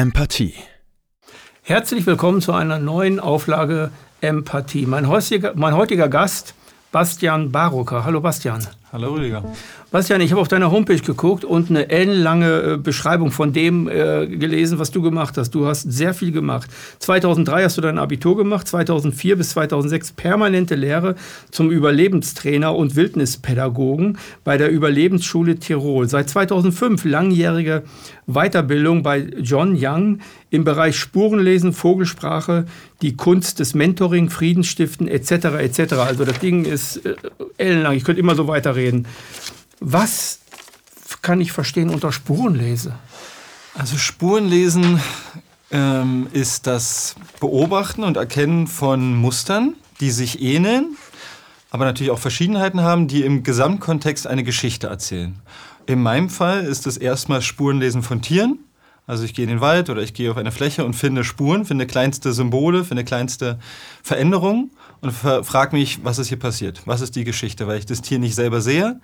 Empathie. Herzlich willkommen zu einer neuen Auflage Empathie. Mein heutiger Gast, Bastian Barocker. Hallo Bastian. Hallo Rüdiger. Bastian, ich habe auf deiner Homepage geguckt und eine ellenlange Beschreibung von dem gelesen, was du gemacht hast. Du hast sehr viel gemacht. 2003 hast du dein Abitur gemacht, 2004 bis 2006 permanente Lehre zum Überlebenstrainer und Wildnispädagogen bei der Überlebensschule Tirol. Seit 2005 langjährige Weiterbildung bei John Young im Bereich Spurenlesen, Vogelsprache, die Kunst des Mentoring, Friedensstiften etc. etc. Also das Ding ist ellenlang. Ich könnte immer so weiterreden. Was kann ich verstehen unter Spurenlese? Also Spurenlesen ist das Beobachten und Erkennen von Mustern, die sich ähneln, aber natürlich auch Verschiedenheiten haben, die im Gesamtkontext eine Geschichte erzählen. In meinem Fall ist es erstmal Spurenlesen von Tieren. Also ich gehe in den Wald oder ich gehe auf eine Fläche und finde Spuren, finde kleinste Symbole, finde kleinste Veränderungen und frage mich, was ist hier passiert? Was ist die Geschichte? Weil ich das Tier nicht selber sehe,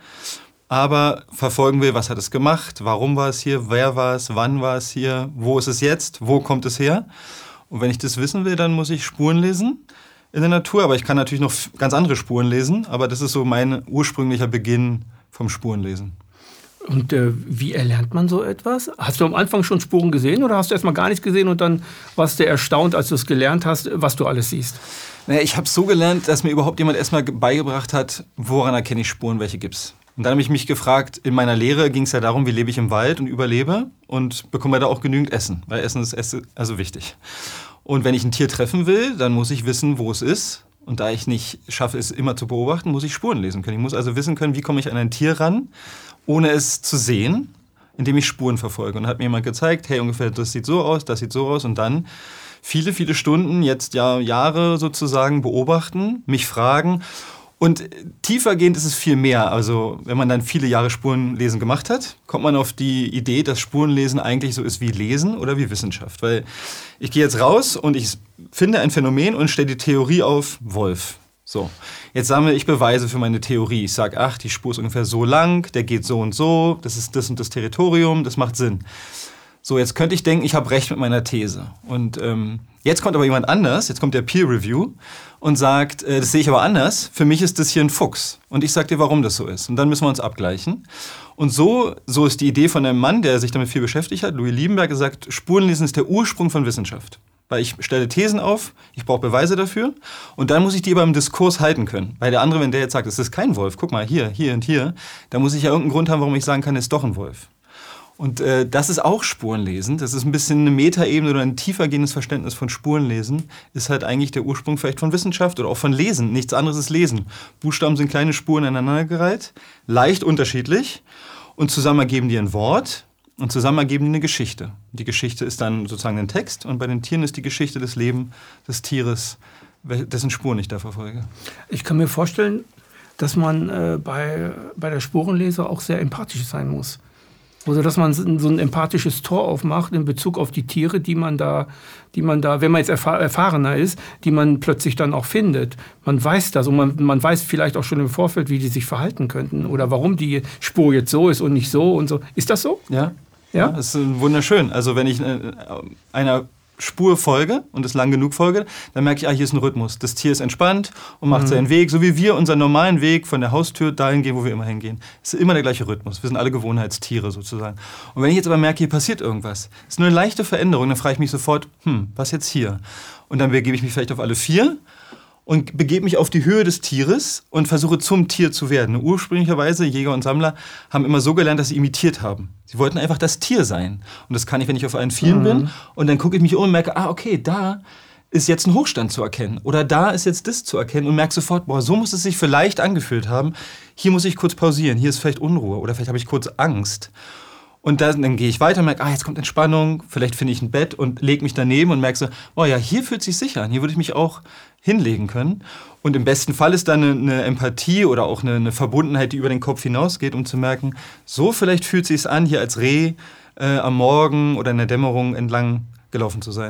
aber verfolgen will, was hat es gemacht? Warum war es hier? Wer war es? Wann war es hier? Wo ist es jetzt? Wo kommt es her? Und wenn ich das wissen will, dann muss ich Spuren lesen in der Natur. Aber ich kann natürlich noch ganz andere Spuren lesen. Aber das ist so mein ursprünglicher Beginn vom Spurenlesen. Und wie erlernt man so etwas? Hast du am Anfang schon Spuren gesehen oder hast du erstmal gar nichts gesehen und dann warst du erstaunt, als du es gelernt hast, was du alles siehst? Naja, ich habe so gelernt, dass mir überhaupt jemand erstmal beigebracht hat, woran erkenne ich Spuren, welche gibt's. Und dann habe ich mich gefragt, in meiner Lehre ging es ja darum, wie lebe ich im Wald und überlebe und bekomme da auch genügend Essen, weil Essen ist also wichtig. Und wenn ich ein Tier treffen will, dann muss ich wissen, wo es ist. Und da ich nicht schaffe, es immer zu beobachten, muss ich Spuren lesen können. Ich muss also wissen können, wie komme ich an ein Tier ran, ohne es zu sehen, indem ich Spuren verfolge. Und hat mir jemand gezeigt, hey, ungefähr das sieht so aus, das sieht so aus. Und dann viele, viele Stunden, jetzt ja Jahre sozusagen beobachten, mich fragen. Und tiefergehend ist es viel mehr. Also wenn man dann viele Jahre Spurenlesen gemacht hat, kommt man auf die Idee, dass Spurenlesen eigentlich so ist wie Lesen oder wie Wissenschaft. Weil ich gehe jetzt raus und ich finde ein Phänomen und stelle die Theorie auf, Wolf. So, jetzt sammle ich Beweise für meine Theorie. Ich sage, ach, die Spur ist ungefähr so lang, der geht so und so, das ist das und das Territorium, das macht Sinn. So, jetzt könnte ich denken, ich habe recht mit meiner These. Und jetzt kommt aber jemand anders, jetzt kommt der Peer Review und sagt, das sehe ich aber anders, für mich ist das hier ein Fuchs. Und ich sage dir, warum das so ist. Und dann müssen wir uns abgleichen. Und so ist die Idee von einem Mann, der sich damit viel beschäftigt hat, Louis Liebenberg, gesagt, Spurenlesen ist der Ursprung von Wissenschaft. Weil ich stelle Thesen auf, ich brauche Beweise dafür und dann muss ich die aber im Diskurs halten können. Weil der andere, wenn der jetzt sagt, es ist kein Wolf, guck mal, hier und hier, dann muss ich ja irgendeinen Grund haben, warum ich sagen kann, es ist doch ein Wolf. Und das ist auch Spurenlesen. Das ist ein bisschen eine Metaebene oder ein tiefergehendes Verständnis von Spurenlesen. Ist halt eigentlich der Ursprung vielleicht von Wissenschaft oder auch von Lesen. Nichts anderes ist Lesen. Buchstaben sind kleine Spuren aneinandergereiht, leicht unterschiedlich und zusammen ergeben die ein Wort. Und zusammen ergeben die eine Geschichte. Die Geschichte ist dann sozusagen ein Text und bei den Tieren ist die Geschichte des Lebens des Tieres, dessen Spuren ich da verfolge. Ich kann mir vorstellen, dass man bei der Spurenlese auch sehr empathisch sein muss. Also dass man so ein empathisches Tor aufmacht in Bezug auf die Tiere, die man da, wenn man jetzt erfahrener ist, die man plötzlich dann auch findet. Man weiß das und man weiß vielleicht auch schon im Vorfeld, wie die sich verhalten könnten oder warum die Spur jetzt so ist und nicht so und so. Ist das so? Ja. Ja, das ist wunderschön. Also wenn ich einer Spur folge und es lang genug folge, dann merke ich, hier ist ein Rhythmus. Das Tier ist entspannt und macht seinen Weg, so wie wir unseren normalen Weg von der Haustür dahin gehen, wo wir immer hingehen. Es ist immer der gleiche Rhythmus. Wir sind alle Gewohnheitstiere sozusagen. Und wenn ich jetzt aber merke, hier passiert irgendwas, es ist nur eine leichte Veränderung, dann frage ich mich sofort, was jetzt hier? Und dann begebe ich mich vielleicht auf alle vier und begebe mich auf die Höhe des Tieres und versuche zum Tier zu werden. Ursprünglicherweise, Jäger und Sammler haben immer so gelernt, dass sie imitiert haben. Sie wollten einfach das Tier sein. Und das kann ich, wenn ich auf allen Vieren bin. Und dann gucke ich mich um und merke, okay, da ist jetzt ein Hochstand zu erkennen. Oder da ist jetzt das zu erkennen. Und merke sofort, so muss es sich vielleicht angefühlt haben. Hier muss ich kurz pausieren. Hier ist vielleicht Unruhe. Oder vielleicht habe ich kurz Angst. Und dann gehe ich weiter und merke, jetzt kommt Entspannung, vielleicht finde ich ein Bett und lege mich daneben und merke so, hier fühlt es sich sicher an, hier würde ich mich auch hinlegen können. Und im besten Fall ist dann eine Empathie oder auch eine Verbundenheit, die über den Kopf hinausgeht, um zu merken, so vielleicht fühlt es sich an, hier als Reh am Morgen oder in der Dämmerung entlang gelaufen zu sein.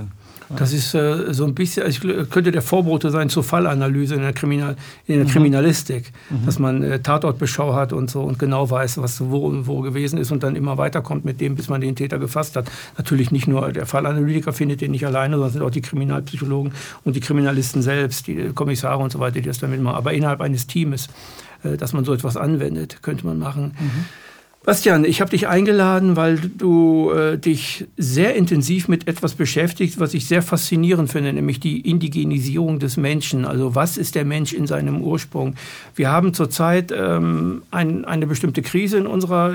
Das ist so ein bisschen, könnte der Vorbote sein zur Fallanalyse in der Kriminalistik, dass man Tatortbeschau hat und so und genau weiß, was wo gewesen ist und dann immer weiterkommt mit dem, bis man den Täter gefasst hat. Natürlich nicht nur der Fallanalytiker findet den nicht alleine, sondern sind auch die Kriminalpsychologen und die Kriminalisten selbst, die Kommissare und so weiter, die das damit machen. Aber innerhalb eines Teams, dass man so etwas anwendet, könnte man machen. Bastian, ich habe dich eingeladen, weil du dich sehr intensiv mit etwas beschäftigst, was ich sehr faszinierend finde, nämlich die Indigenisierung des Menschen. Also was ist der Mensch in seinem Ursprung? Wir haben zurzeit eine bestimmte Krise in unserer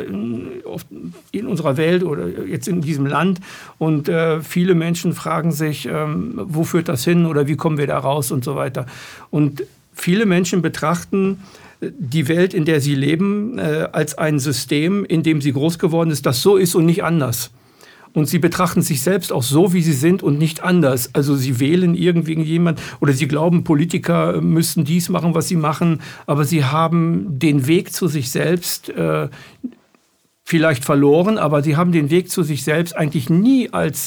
Welt oder jetzt in diesem Land und viele Menschen fragen sich, wo führt das hin oder wie kommen wir da raus und so weiter. Und viele Menschen betrachten die Welt, in der sie leben, als ein System, in dem sie groß geworden ist, das so ist und nicht anders. Und sie betrachten sich selbst auch so, wie sie sind und nicht anders. Also sie wählen irgendwie jemand oder sie glauben, Politiker müssten dies machen, was sie machen, aber sie haben den Weg zu sich selbst vielleicht verloren, aber sie haben den Weg zu sich selbst eigentlich nie als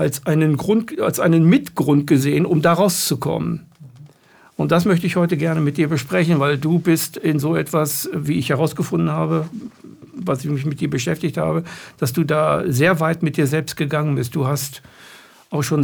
einen Mitgrund gesehen, um da rauszukommen. Und das möchte ich heute gerne mit dir besprechen, weil du bist in so etwas, wie ich herausgefunden habe, was ich mich mit dir beschäftigt habe, dass du da sehr weit mit dir selbst gegangen bist. Du hast auch schon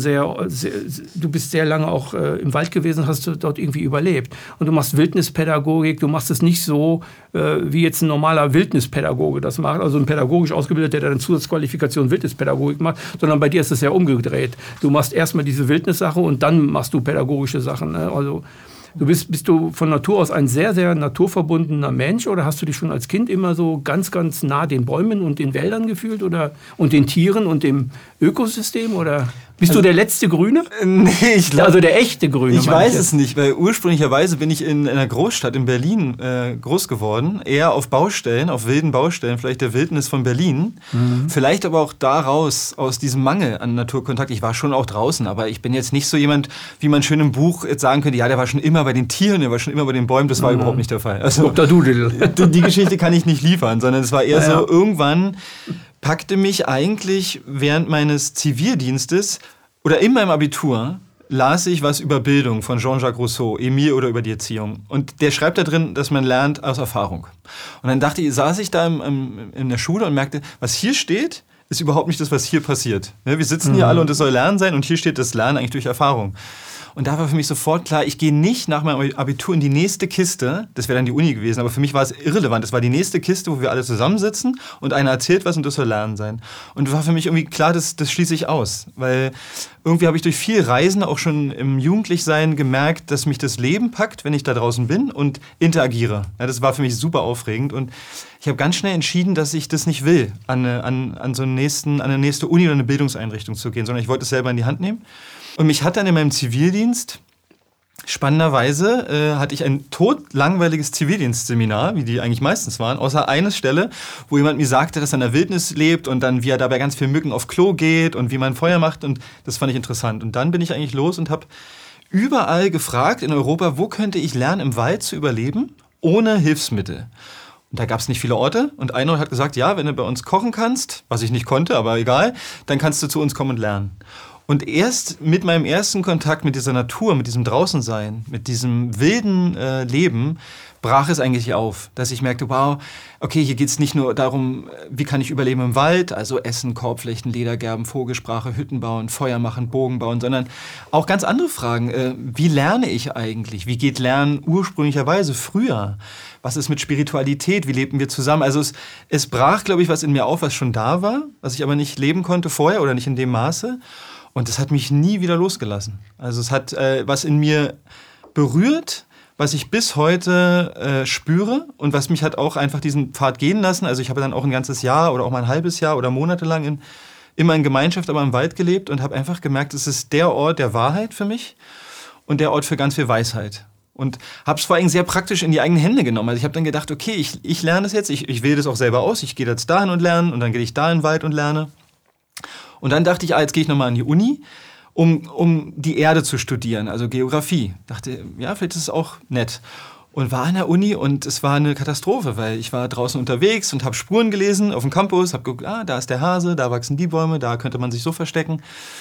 du bist sehr lange auch im Wald gewesen, hast du dort irgendwie überlebt. Und du machst Wildnispädagogik, du machst es nicht so, wie jetzt ein normaler Wildnispädagoge das macht, also ein pädagogisch Ausgebildeter, der dann Zusatzqualifikation Wildnispädagogik macht, sondern bei dir ist es ja umgedreht. Du machst erstmal diese Wildnissache und dann machst du pädagogische Sachen. Ne? Also bist du von Natur aus ein sehr, sehr naturverbundener Mensch oder hast du dich schon als Kind immer so ganz, ganz nah den Bäumen und den Wäldern gefühlt und den Tieren und dem Ökosystem oder bist du der letzte Grüne? Nee, ich glaube... Also der echte Grüne. Ich weiß es nicht, weil ursprünglicherweise bin ich in einer Großstadt in Berlin groß geworden, eher auf Baustellen, auf wilden Baustellen, vielleicht der Wildnis von Berlin. Vielleicht aber auch daraus, aus diesem Mangel an Naturkontakt. Ich war schon auch draußen, aber ich bin jetzt nicht so jemand, wie man schön im Buch jetzt sagen könnte, ja, der war schon immer bei den Tieren, der war schon immer bei den Bäumen. Das war überhaupt nicht der Fall. Also, Dr. Doodle. Die Geschichte kann ich nicht liefern, sondern es war eher so, irgendwann packte mich eigentlich während meines Zivildienstes oder in meinem Abitur las ich was über Bildung von Jean-Jacques Rousseau, Emile oder über die Erziehung. Und der schreibt da drin, dass man lernt aus Erfahrung. Und dann saß ich da in der Schule und merkte, was hier steht, ist überhaupt nicht das, was hier passiert. Wir sitzen hier alle und es soll Lernen sein und hier steht das Lernen eigentlich durch Erfahrung. Und da war für mich sofort klar, ich gehe nicht nach meinem Abitur in die nächste Kiste, das wäre dann die Uni gewesen, aber für mich war es irrelevant. Es war die nächste Kiste, wo wir alle zusammensitzen und einer erzählt was und das soll Lernen sein. Und war für mich irgendwie klar, das schließe ich aus. Weil irgendwie habe ich durch viel Reisen, auch schon im Jugendlichsein, gemerkt, dass mich das Leben packt, wenn ich da draußen bin und interagiere. Ja, das war für mich super aufregend und ich habe ganz schnell entschieden, dass ich das nicht will, an eine nächste Uni oder eine Bildungseinrichtung zu gehen, sondern ich wollte es selber in die Hand nehmen. Und mich hat dann in meinem Zivildienst, spannenderweise, hatte ich ein totlangweiliges Zivildienstseminar, wie die eigentlich meistens waren, außer eine Stelle, wo jemand mir sagte, dass er in der Wildnis lebt und dann, wie er dabei ganz viel Mücken auf Klo geht und wie man Feuer macht und das fand ich interessant. Und dann bin ich eigentlich los und habe überall gefragt in Europa, wo könnte ich lernen, im Wald zu überleben, ohne Hilfsmittel. Und da gab es nicht viele Orte und einer hat gesagt, ja, wenn du bei uns kochen kannst, was ich nicht konnte, aber egal, dann kannst du zu uns kommen und lernen. Und erst mit meinem ersten Kontakt mit dieser Natur, mit diesem Draußensein, mit diesem wilden Leben, brach es eigentlich auf, dass ich merkte, wow, okay, hier geht es nicht nur darum, wie kann ich überleben im Wald, also Essen, Korbflechten, Ledergerben, Vogelsprache, Hütten bauen, Feuer machen, Bogen bauen, sondern auch ganz andere Fragen. Wie lerne ich eigentlich? Wie geht Lernen ursprünglicherweise früher? Was ist mit Spiritualität? Wie lebten wir zusammen? Also es brach, glaube ich, was in mir auf, was schon da war, was ich aber nicht leben konnte vorher oder nicht in dem Maße. Und das hat mich nie wieder losgelassen. Also es hat was in mir berührt, was ich bis heute spüre und was mich hat auch einfach diesen Pfad gehen lassen. Also ich habe dann auch ein ganzes Jahr oder auch mal ein halbes Jahr oder monatelang immer in Gemeinschaft, aber im Wald gelebt und habe einfach gemerkt, es ist der Ort der Wahrheit für mich und der Ort für ganz viel Weisheit. Und habe es vor allem sehr praktisch in die eigenen Hände genommen. Also ich habe dann gedacht, okay, ich lerne das jetzt, ich wähle das auch selber aus, ich gehe jetzt dahin und lerne und dann gehe ich da in den Wald und lerne. Und dann dachte ich, jetzt gehe ich nochmal an die Uni, um die Erde zu studieren, also Geografie. Dachte, ja, vielleicht ist es auch nett. Und war an der Uni und es war eine Katastrophe, weil ich war draußen unterwegs und habe Spuren gelesen auf dem Campus, habe geguckt, da ist der Hase, da wachsen die Bäume, da könnte man sich so verstecken.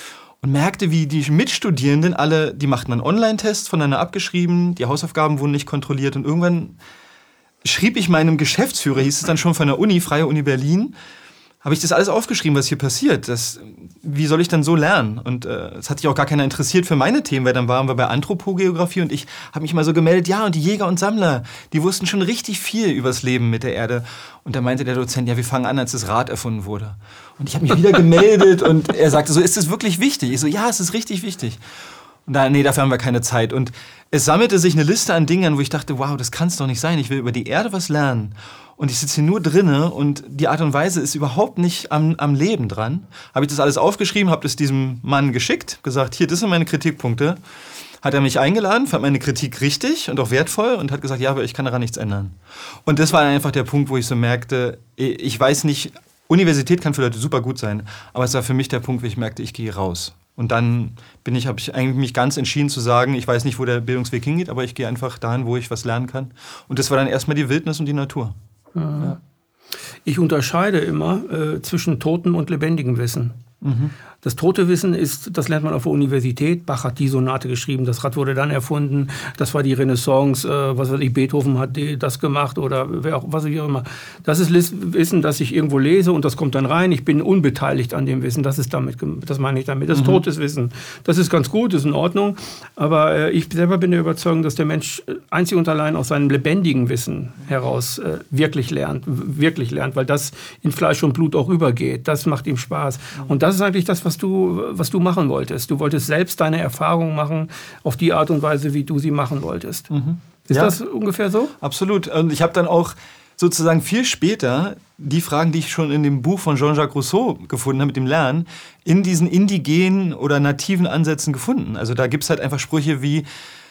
und merkte, wie die Mitstudierenden alle, die machten einen Online-Test voneinander abgeschrieben, die Hausaufgaben wurden nicht kontrolliert und irgendwann schrieb ich meinem Geschäftsführer, hieß es dann schon von der Uni, Freie Uni Berlin, habe ich das alles aufgeschrieben, was hier passiert. Wie soll ich dann so lernen? Und es hat sich auch gar keiner interessiert für meine Themen, weil dann waren wir bei Anthropogeografie und ich habe mich mal so gemeldet, ja, und die Jäger und Sammler, die wussten schon richtig viel über das Leben mit der Erde. Und da meinte der Dozent, ja, wir fangen an, als das Rad erfunden wurde. Und ich habe mich wieder gemeldet und er sagte so, ist das wirklich wichtig? Ich so, ja, es ist richtig wichtig. Und nee, dafür haben wir keine Zeit. Und es sammelte sich eine Liste an Dingen, wo ich dachte, wow, das kann es doch nicht sein. Ich will über die Erde was lernen. Und ich sitze hier nur drinne und die Art und Weise ist überhaupt nicht am Leben dran. Habe ich das alles aufgeschrieben, habe das diesem Mann geschickt, gesagt, hier, das sind meine Kritikpunkte. Hat er mich eingeladen, fand meine Kritik richtig und auch wertvoll und hat gesagt, ja, aber ich kann daran nichts ändern. Und das war einfach der Punkt, wo ich so merkte, ich weiß nicht, Universität kann für Leute super gut sein, aber es war für mich der Punkt, wo ich merkte, ich gehe raus. Und dann habe ich eigentlich mich ganz entschieden zu sagen, ich weiß nicht, wo der Bildungsweg hingeht, aber ich gehe einfach dahin, wo ich was lernen kann. Und das war dann erstmal die Wildnis und die Natur. Ja. Ich unterscheide immer zwischen totem und lebendigem Wissen. Mhm. Das tote Wissen das lernt man auf der Universität. Bach hat die Sonate geschrieben, das Rad wurde dann erfunden, das war die Renaissance, was weiß ich, Beethoven hat das gemacht oder wer auch, was auch immer. Das ist Wissen, das ich irgendwo lese und das kommt dann rein. Ich bin unbeteiligt an dem Wissen, das meine ich damit. Das ist totes Wissen. Das ist ganz gut, ist in Ordnung, aber ich selber bin der Überzeugung, dass der Mensch einzig und allein aus seinem lebendigen Wissen heraus wirklich lernt, weil das in Fleisch und Blut auch übergeht. Das macht ihm Spaß. Und das ist eigentlich das, was du machen wolltest. Du wolltest selbst deine Erfahrungen machen auf die Art und Weise, wie du sie machen wolltest. Mhm. Ist das ungefähr so? Absolut. Und ich habe dann auch sozusagen viel später die Fragen, die ich schon in dem Buch von Jean-Jacques Rousseau gefunden habe mit dem Lernen, in diesen indigenen oder nativen Ansätzen gefunden. Also da gibt es halt einfach Sprüche wie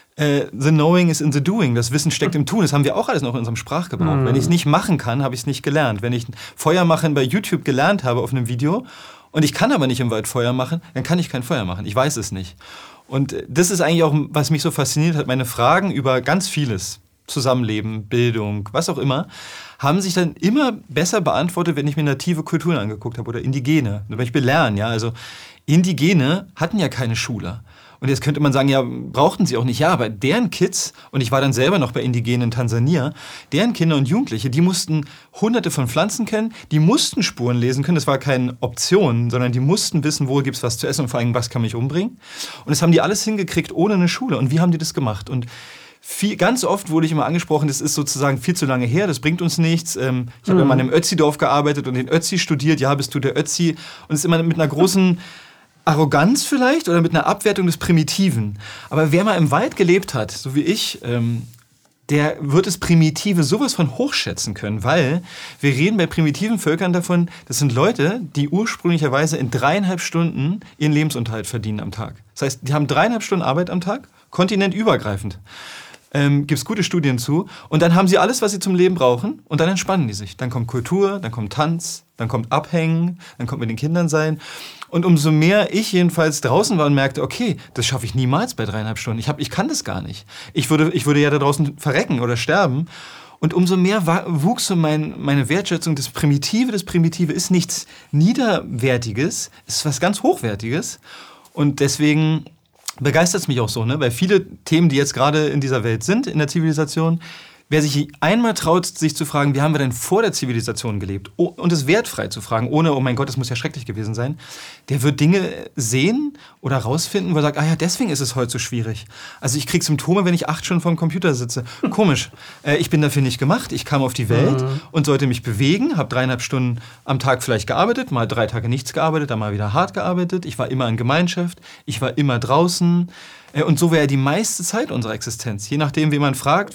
the knowing is in the doing. Das Wissen steckt im Tun. Das haben wir auch alles noch in unserem Sprachgebrauch. Wenn ich es nicht machen kann, habe ich es nicht gelernt. Wenn ich Feuer machen bei YouTube gelernt habe auf einem Video und ich kann aber nicht im Wald Feuer machen, dann kann ich kein Feuer machen. Ich weiß es nicht. Und das ist eigentlich auch, was mich so fasziniert hat. Meine Fragen über ganz vieles, Zusammenleben, Bildung, was auch immer, haben sich dann immer besser beantwortet, wenn ich mir native Kulturen angeguckt habe oder Indigene. Zum Beispiel lernen, ja. Also Indigene hatten ja keine Schule. Und jetzt könnte man sagen, ja, brauchten sie auch nicht. Ja, aber deren Kids, und ich war dann selber noch bei Indigenen in Tansania, deren Kinder und Jugendliche, die mussten hunderte von Pflanzen kennen, die mussten Spuren lesen können, das war keine Option, sondern die mussten wissen, wo gibt's was zu essen und vor allem, was kann mich umbringen. Und das haben die alles hingekriegt ohne eine Schule. Und wie haben die das gemacht? Und ganz oft wurde ich immer angesprochen, das ist sozusagen viel zu lange her, das bringt uns nichts. Ich habe ja mal in einem Ötzi-Dorf gearbeitet und den Ötzi studiert, ja, bist du der Ötzi? Und es ist immer mit einer großen Arroganz vielleicht oder mit einer Abwertung des Primitiven. Aber wer mal im Wald gelebt hat, so wie ich, der wird das Primitive sowas von hochschätzen können, weil wir reden bei primitiven Völkern davon, das sind Leute, die ursprünglicherweise in 3,5 Stunden ihren Lebensunterhalt verdienen am Tag. Das heißt, die haben 3,5 Stunden Arbeit am Tag, kontinentübergreifend. Gibt es gute Studien zu. Und dann haben sie alles, was sie zum Leben brauchen und dann entspannen die sich. Dann kommt Kultur, dann kommt Tanz, dann kommt Abhängen, dann kommt mit den Kindern sein. Und umso mehr ich jedenfalls draußen war und merkte, okay, das schaffe ich niemals bei 3,5 Stunden. Ich kann das gar nicht. Ich würde ja da draußen verrecken oder sterben. Und umso mehr wuchs so meine Wertschätzung. Das Primitive ist nichts Niederwertiges, es ist was ganz Hochwertiges. Und deswegen begeistert es mich auch so, ne? Weil viele Themen, die jetzt gerade in dieser Welt sind, in der Zivilisation, wer sich einmal traut, sich zu fragen, wie haben wir denn vor der Zivilisation gelebt, und es wertfrei zu fragen, ohne, oh mein Gott, das muss ja schrecklich gewesen sein, der wird Dinge sehen oder rausfinden, wo er sagt, ah ja, deswegen ist es heute so schwierig. Also ich kriege Symptome, wenn ich 8 Stunden vor dem Computer sitze. Komisch. Ich bin dafür nicht gemacht. Ich kam auf die Welt und sollte mich bewegen, habe 3,5 Stunden am Tag vielleicht gearbeitet, mal 3 Tage nichts gearbeitet, dann mal wieder hart gearbeitet. Ich war immer in Gemeinschaft, ich war immer draußen. Und so wäre die meiste Zeit unserer Existenz. Je nachdem, wie man fragt,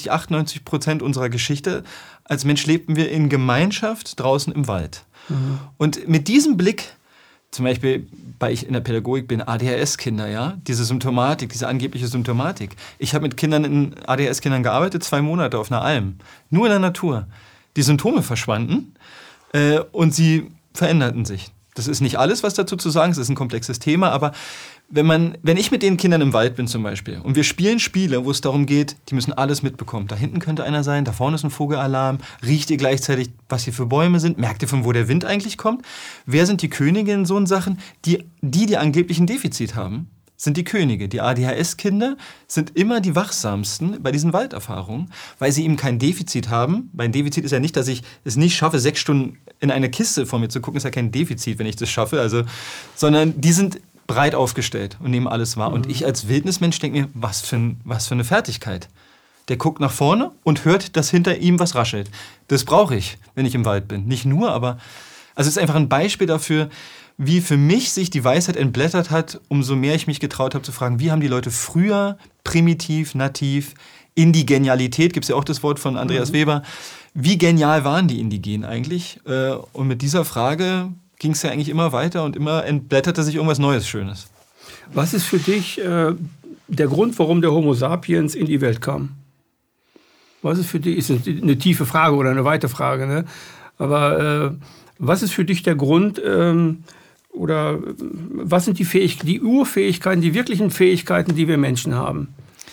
95-98% unserer Geschichte. Als Mensch lebten wir in Gemeinschaft draußen im Wald. Mhm. Und mit diesem Blick, zum Beispiel, weil ich in der Pädagogik bin, ADHS-Kinder, ja, diese Symptomatik, diese angebliche Symptomatik. Ich habe mit ADHS-Kindern gearbeitet, 2 Monate auf einer Alm. Nur in der Natur. Die Symptome verschwanden und sie veränderten sich. Das ist nicht alles, was dazu zu sagen ist, es ist ein komplexes Thema, aber wenn ich mit den Kindern im Wald bin zum Beispiel und wir spielen Spiele, wo es darum geht, die müssen alles mitbekommen. Da hinten könnte einer sein, da vorne ist ein Vogelalarm, riecht ihr gleichzeitig, was hier für Bäume sind, merkt ihr, von wo der Wind eigentlich kommt? Wer sind die Könige in so Sachen? Die angeblich ein Defizit haben, sind die Könige. Die ADHS-Kinder sind immer die wachsamsten bei diesen Walderfahrungen, weil sie eben kein Defizit haben. Mein Defizit ist ja nicht, dass ich es nicht schaffe, 6 Stunden in eine Kiste vor mir zu gucken, ist ja kein Defizit, wenn ich das schaffe, sondern die sind breit aufgestellt und nehmen alles wahr. Und ich als Wildnismensch denke mir, was für eine Fertigkeit. Der guckt nach vorne und hört, dass hinter ihm was raschelt. Das brauche ich, wenn ich im Wald bin. Nicht nur, aber es ist einfach ein Beispiel dafür, wie für mich sich die Weisheit entblättert hat, umso mehr ich mich getraut habe zu fragen, wie haben die Leute früher primitiv, nativ, in die Genialität, gibt es ja auch das Wort von Andreas Weber, wie genial waren die Indigenen eigentlich? Und mit dieser Frage ging es ja eigentlich immer weiter und immer entblätterte sich irgendwas Neues, Schönes. Was ist für dich der Grund, warum der Homo sapiens in die Welt kam? Was ist für dich, ist eine tiefe Frage oder eine weite Frage, ne? Aber was ist für dich der Grund, oder was sind die Urfähigkeiten, die wirklichen Fähigkeiten, die wir Menschen haben?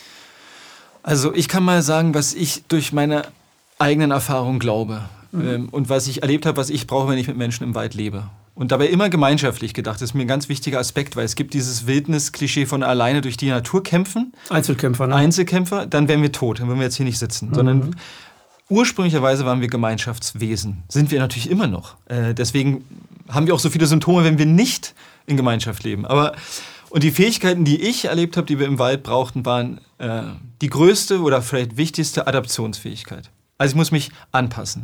Also ich kann mal sagen, was ich durch meine eigenen Erfahrungen glaube und was ich erlebt habe, was ich brauche, wenn ich mit Menschen im Wald lebe. Und dabei immer gemeinschaftlich gedacht. Das ist mir ein ganz wichtiger Aspekt, weil es gibt dieses Wildnis-Klischee von alleine durch die Natur kämpfen. Einzelkämpfer, ne? Einzelkämpfer, dann wären wir tot, dann würden wir jetzt hier nicht sitzen. Sondern ursprünglicherweise waren wir Gemeinschaftswesen. Sind wir natürlich immer noch. Deswegen haben wir auch so viele Symptome, wenn wir nicht in Gemeinschaft leben. Und die Fähigkeiten, die ich erlebt habe, die wir im Wald brauchten, waren die größte oder vielleicht wichtigste Adaptionsfähigkeit. Also ich muss mich anpassen.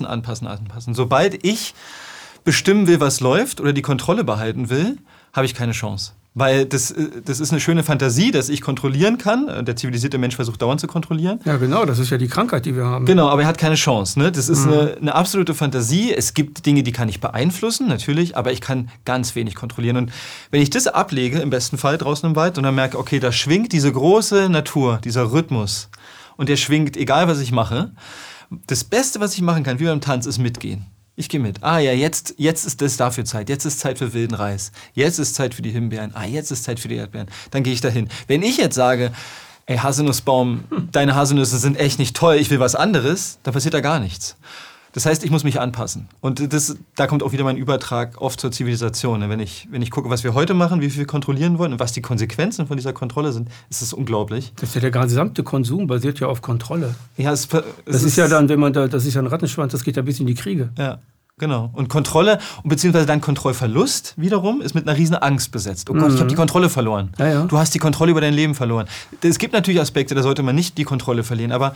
Sobald ich bestimmen will, was läuft oder die Kontrolle behalten will, habe ich keine Chance. Weil das ist eine schöne Fantasie, dass ich kontrollieren kann. Der zivilisierte Mensch versucht dauernd zu kontrollieren. Ja, genau, das ist ja die Krankheit, die wir haben. Genau, aber er hat keine Chance. Ne? Das ist eine absolute Fantasie. Es gibt Dinge, die kann ich beeinflussen, natürlich, aber ich kann ganz wenig kontrollieren. Und wenn ich das ablege, im besten Fall draußen im Wald, und dann merke, okay, da schwingt diese große Natur, dieser Rhythmus. Und der schwingt, egal was ich mache. Das Beste, was ich machen kann, wie beim Tanz, ist mitgehen. Ich gehe mit. Ah ja, jetzt ist das dafür Zeit. Jetzt ist Zeit für wilden Reis. Jetzt ist Zeit für die Himbeeren. Ah, jetzt ist Zeit für die Erdbeeren. Dann gehe ich dahin. Wenn ich jetzt sage, ey Haselnussbaum, deine Haselnüsse sind echt nicht toll, ich will was anderes, dann passiert da gar nichts. Das heißt, ich muss mich anpassen. Und da kommt auch wieder mein Übertrag oft zur Zivilisation. Wenn ich gucke, was wir heute machen, wie viel wir kontrollieren wollen und was die Konsequenzen von dieser Kontrolle sind, ist es unglaublich. Das ist ja der gesamte Konsum basiert ja auf Kontrolle. Ja, das ist ja dann, das ist ja ein Rattenschwanz, das geht ja bis in die Kriege. Ja. Genau. Und Kontrolle, beziehungsweise dann Kontrollverlust wiederum, ist mit einer riesen Angst besetzt. Oh Gott, ich habe die Kontrolle verloren. Ja. Du hast die Kontrolle über dein Leben verloren. Es gibt natürlich Aspekte, da sollte man nicht die Kontrolle verlieren, aber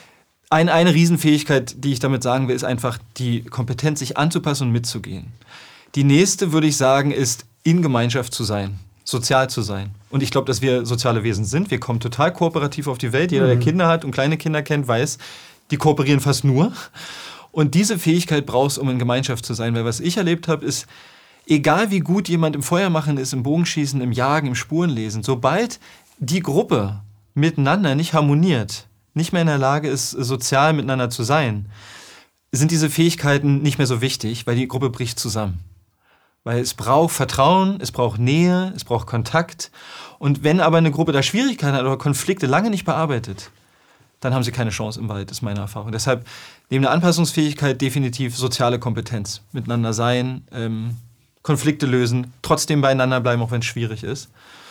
eine Riesenfähigkeit, die ich damit sagen will, ist einfach die Kompetenz, sich anzupassen und mitzugehen. Die nächste, würde ich sagen, ist, in Gemeinschaft zu sein, sozial zu sein. Und ich glaube, dass wir soziale Wesen sind. Wir kommen total kooperativ auf die Welt. Jeder, der Kinder hat und kleine Kinder kennt, weiß, die kooperieren fast nur. Und diese Fähigkeit brauchst du, um in Gemeinschaft zu sein. Weil was ich erlebt habe, ist, egal wie gut jemand im Feuermachen ist, im Bogenschießen, im Jagen, im Spurenlesen, sobald die Gruppe miteinander nicht harmoniert, nicht mehr in der Lage ist, sozial miteinander zu sein, sind diese Fähigkeiten nicht mehr so wichtig, weil die Gruppe bricht zusammen. Weil es braucht Vertrauen, es braucht Nähe, es braucht Kontakt. Und wenn aber eine Gruppe da Schwierigkeiten hat oder Konflikte lange nicht bearbeitet, dann haben sie keine Chance im Wald, ist meine Erfahrung. Deshalb neben der Anpassungsfähigkeit definitiv soziale Kompetenz. Miteinander sein, Konflikte lösen, trotzdem beieinander bleiben, auch wenn es schwierig ist.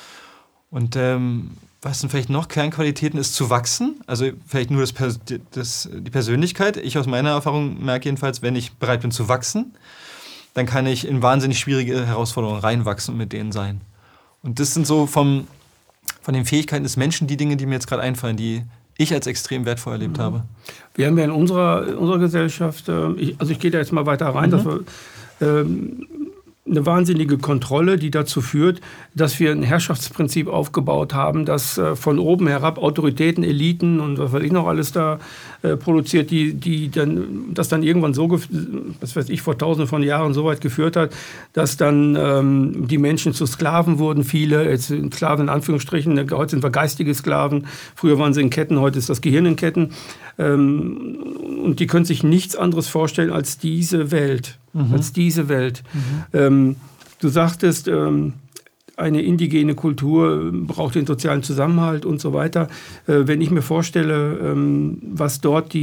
Und was sind vielleicht noch Kernqualitäten, ist zu wachsen. Also vielleicht nur die Persönlichkeit. Ich aus meiner Erfahrung merke jedenfalls, wenn ich bereit bin zu wachsen, dann kann ich in wahnsinnig schwierige Herausforderungen reinwachsen und mit denen sein. Und das sind so von den Fähigkeiten des Menschen die Dinge, die mir jetzt gerade einfallen, die ich als extrem wertvoll erlebt habe. Wir haben ja in unserer Gesellschaft, ich gehe da jetzt mal weiter rein, dass wir eine wahnsinnige Kontrolle, die dazu führt, dass wir ein Herrschaftsprinzip aufgebaut haben, das von oben herab Autoritäten, Eliten und was weiß ich noch alles da produziert, das dann irgendwann so, was weiß ich, vor Tausenden von Jahren so weit geführt hat, dass dann die Menschen zu Sklaven wurden, viele, jetzt Sklaven in Anführungsstrichen, heute sind wir geistige Sklaven, früher waren sie in Ketten, heute ist das Gehirn in Ketten. Und die können sich nichts anderes vorstellen als diese Welt. Du sagtest, eine indigene Kultur braucht den sozialen Zusammenhalt und so weiter. Wenn ich mir vorstelle, was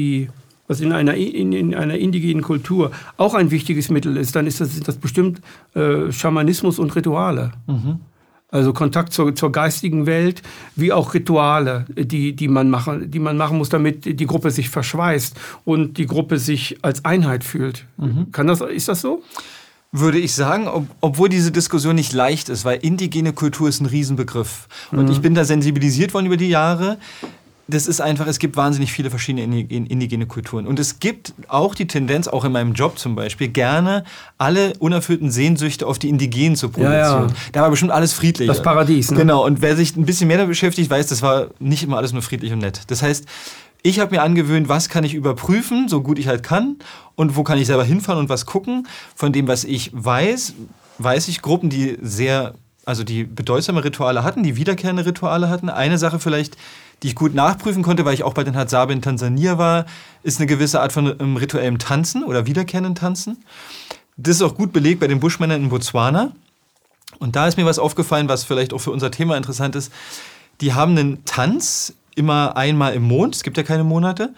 in einer indigenen Kultur auch ein wichtiges Mittel ist, dann sind das bestimmt Schamanismus und Rituale. Mhm. Also Kontakt zur geistigen Welt, wie auch Rituale, die man machen muss, damit die Gruppe sich verschweißt und die Gruppe sich als Einheit fühlt. Mhm. Ist das so? Würde ich sagen, obwohl diese Diskussion nicht leicht ist, weil indigene Kultur ist ein Riesenbegriff. Und ich bin da sensibilisiert worden über die Jahre. Das ist einfach, es gibt wahnsinnig viele verschiedene indigene Kulturen. Und es gibt auch die Tendenz, auch in meinem Job zum Beispiel, gerne alle unerfüllten Sehnsüchte auf die Indigenen zu projizieren. Ja. Da war bestimmt alles friedlich. Das Paradies, ne? Genau, und wer sich ein bisschen mehr damit beschäftigt, weiß, das war nicht immer alles nur friedlich und nett. Das heißt, ich habe mir angewöhnt, was kann ich überprüfen, so gut ich halt kann, und wo kann ich selber hinfahren und was gucken. Von dem, was ich weiß ich Gruppen, die die bedeutsame Rituale hatten, die wiederkehrende Rituale hatten. Eine Sache vielleicht, die ich gut nachprüfen konnte, weil ich auch bei den Hadzabe in Tansania war, ist eine gewisse Art von rituellem Tanzen oder wiederkehrenden Tanzen. Das ist auch gut belegt bei den Buschmännern in Botswana. Und da ist mir was aufgefallen, was vielleicht auch für unser Thema interessant ist. Die haben einen Tanz immer einmal im Mond, es gibt ja keine Monate,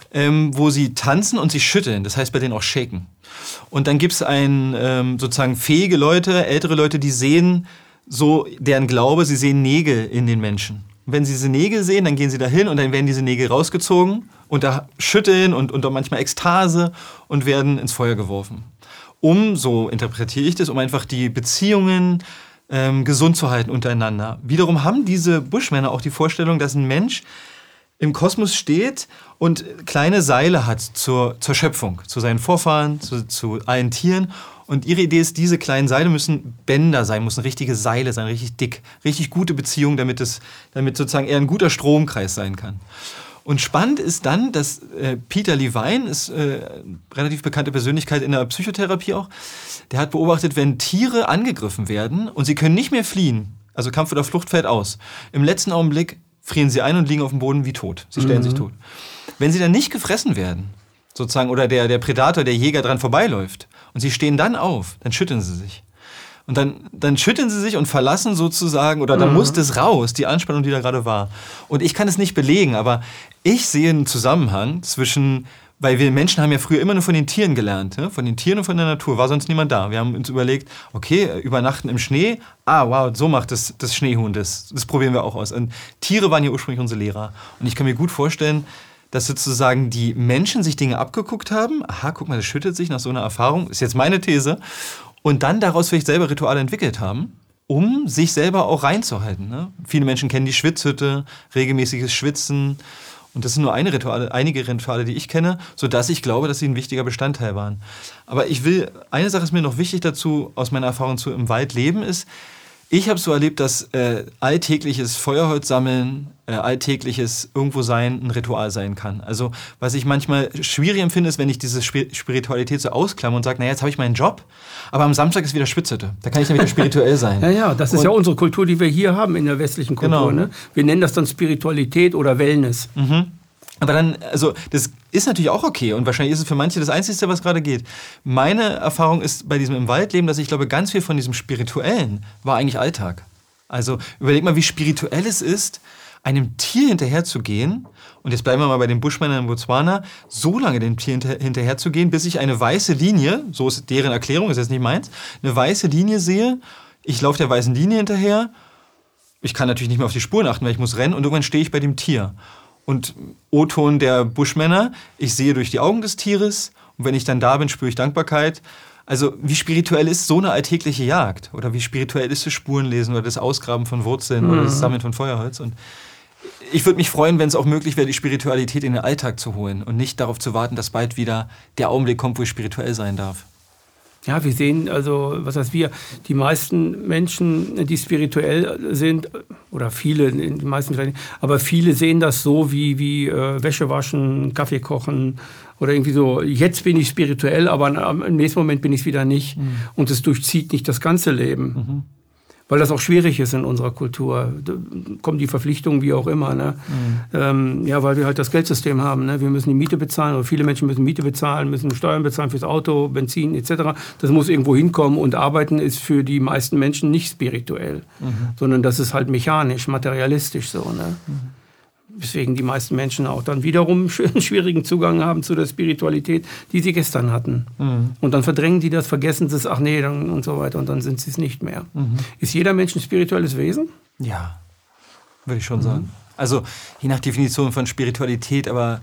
wo sie tanzen und sich schütteln, das heißt bei denen auch shaken. Und dann gibt es sozusagen fähige Leute, ältere Leute, die sehen so deren Glaube, sie sehen Nägel in den Menschen. Und wenn sie diese Nägel sehen, dann gehen sie dahin und dann werden diese Nägel rausgezogen und da schütteln und auch manchmal Ekstase und werden ins Feuer geworfen. So interpretiere ich das, um einfach die Beziehungen gesund zu halten untereinander. Wiederum haben diese Buschmänner auch die Vorstellung, dass ein Mensch im Kosmos steht und kleine Seile hat zur Schöpfung, zu seinen Vorfahren, zu allen Tieren. Und ihre Idee ist, diese kleinen Seile müssen Bänder sein, müssen richtige Seile sein, richtig dick, richtig gute Beziehungen, damit sozusagen eher ein guter Stromkreis sein kann. Und spannend ist dann, dass Peter Levine ist relativ bekannte Persönlichkeit in der Psychotherapie auch. Der hat beobachtet, wenn Tiere angegriffen werden und sie können nicht mehr fliehen, also Kampf oder Flucht fällt aus, im letzten Augenblick frieren sie ein und liegen auf dem Boden wie tot. Sie stellen sich tot. Wenn sie dann nicht gefressen werden, sozusagen, oder der Predator, der Jäger dran vorbeiläuft und sie stehen dann auf, dann schütteln sie sich. Und dann schütteln sie sich und verlassen sozusagen, oder dann muss das raus, die Anspannung, die da gerade war. Und ich kann es nicht belegen, aber ich sehe einen Zusammenhang zwischen, weil wir Menschen haben ja früher immer nur von den Tieren gelernt, ne? Von den Tieren und von der Natur, war sonst niemand da. Wir haben uns überlegt, okay, übernachten im Schnee, wow, so macht das Schneehuhn das probieren wir auch aus. Und Tiere waren ja ursprünglich unsere Lehrer. Und ich kann mir gut vorstellen, dass sozusagen die Menschen sich Dinge abgeguckt haben, aha, guck mal, das schüttelt sich nach so einer Erfahrung, ist jetzt meine These, und dann daraus vielleicht selber Rituale entwickelt haben, um sich selber auch reinzuhalten. Ne? Viele Menschen kennen die Schwitzhütte, regelmäßiges Schwitzen. Und das sind nur einige Rituale, die ich kenne, sodass ich glaube, dass sie ein wichtiger Bestandteil waren. Aber eine Sache ist mir noch wichtig dazu, aus meiner Erfahrung im Wald leben, ist, ich habe so erlebt, dass alltägliches Feuerholz sammeln, alltägliches Irgendwo-Sein ein Ritual sein kann. Also was ich manchmal schwierig empfinde, ist, wenn ich diese Spiritualität so ausklammer und sage, naja, jetzt habe ich meinen Job, aber am Samstag ist wieder Schwitzhütte. Da kann ich dann wieder spirituell sein. Ja, das ist ja unsere Kultur, die wir hier haben in der westlichen Kultur. Genau. Ne? Wir nennen das dann Spiritualität oder Wellness. Mhm. Aber dann, also das ist natürlich auch okay und wahrscheinlich ist es für manche das Einzige, was gerade geht. Meine Erfahrung ist bei diesem im Waldleben, dass ich glaube, ganz viel von diesem Spirituellen war eigentlich Alltag. Also überleg mal, wie spirituell es ist, einem Tier hinterherzugehen, und jetzt bleiben wir mal bei den Buschmännern in Botswana, so lange dem Tier hinterherzugehen, bis ich eine weiße Linie, so ist deren Erklärung, ist jetzt nicht meins, eine weiße Linie sehe, ich laufe der weißen Linie hinterher, ich kann natürlich nicht mehr auf die Spuren achten, weil ich muss rennen und irgendwann stehe ich bei dem Tier. Und O-Ton der Buschmänner, ich sehe durch die Augen des Tieres und wenn ich dann da bin, spüre ich Dankbarkeit. Also wie spirituell ist so eine alltägliche Jagd? Oder wie spirituell ist das Spurenlesen oder das Ausgraben von Wurzeln oder das Sammeln von Feuerholz? Und ich würde mich freuen, wenn es auch möglich wäre, die Spiritualität in den Alltag zu holen und nicht darauf zu warten, dass bald wieder der Augenblick kommt, wo ich spirituell sein darf. Ja, wir sehen also, die meisten Menschen, die spirituell sind, oder viele, die meisten, aber viele sehen das so wie Wäsche waschen, Kaffee kochen oder irgendwie so, jetzt bin ich spirituell, aber im nächsten Moment bin ich es wieder nicht. Und es durchzieht nicht das ganze Leben. Weil das auch schwierig ist in unserer Kultur. Da kommen die Verpflichtungen wie auch immer. Ne? Ja, weil wir halt das Geldsystem haben. Ne? Wir müssen die Miete bezahlen, oder viele Menschen müssen Miete bezahlen, müssen Steuern bezahlen fürs Auto, Benzin etc. Das muss irgendwo hinkommen, und Arbeiten ist für die meisten Menschen nicht spirituell, sondern das ist halt mechanisch, materialistisch so. Ne? Weswegen die meisten Menschen auch dann wiederum einen schwierigen Zugang haben zu der Spiritualität, die sie gestern hatten. Und dann verdrängen die das, vergessen sie es, ach nee, dann, und so weiter, und dann sind sie es nicht mehr. Ist jeder Mensch ein spirituelles Wesen? Ja, würde ich schon sagen. Also je nach Definition von Spiritualität, aber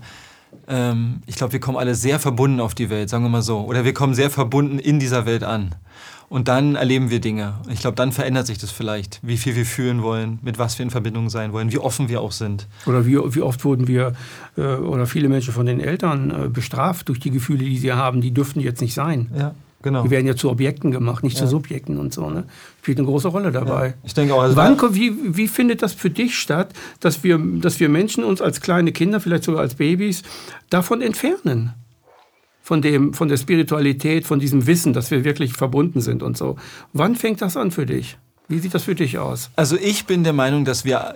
ich glaube, wir kommen alle sehr verbunden auf die Welt, sagen wir mal so. Oder wir kommen sehr verbunden in dieser Welt an. Und dann erleben wir Dinge. Ich glaube, dann verändert sich das vielleicht, wie viel wir fühlen wollen, mit was wir in Verbindung sein wollen, wie offen wir auch sind. Oder wie oft wurden wir, oder viele Menschen von den Eltern bestraft durch die Gefühle, die sie haben, die dürften jetzt nicht sein. Ja, genau. Die werden ja zu Objekten gemacht, nicht zu Subjekten und so. Ne? Spielt eine große Rolle dabei. Ja, ich denke auch. Also wie findet das für dich statt, dass wir Menschen uns als kleine Kinder, vielleicht sogar als Babys, davon entfernen? Von der Spiritualität, von diesem Wissen, dass wir wirklich verbunden sind und so. Wann fängt das an für dich? Wie sieht das für dich aus? Also ich bin der Meinung, dass wir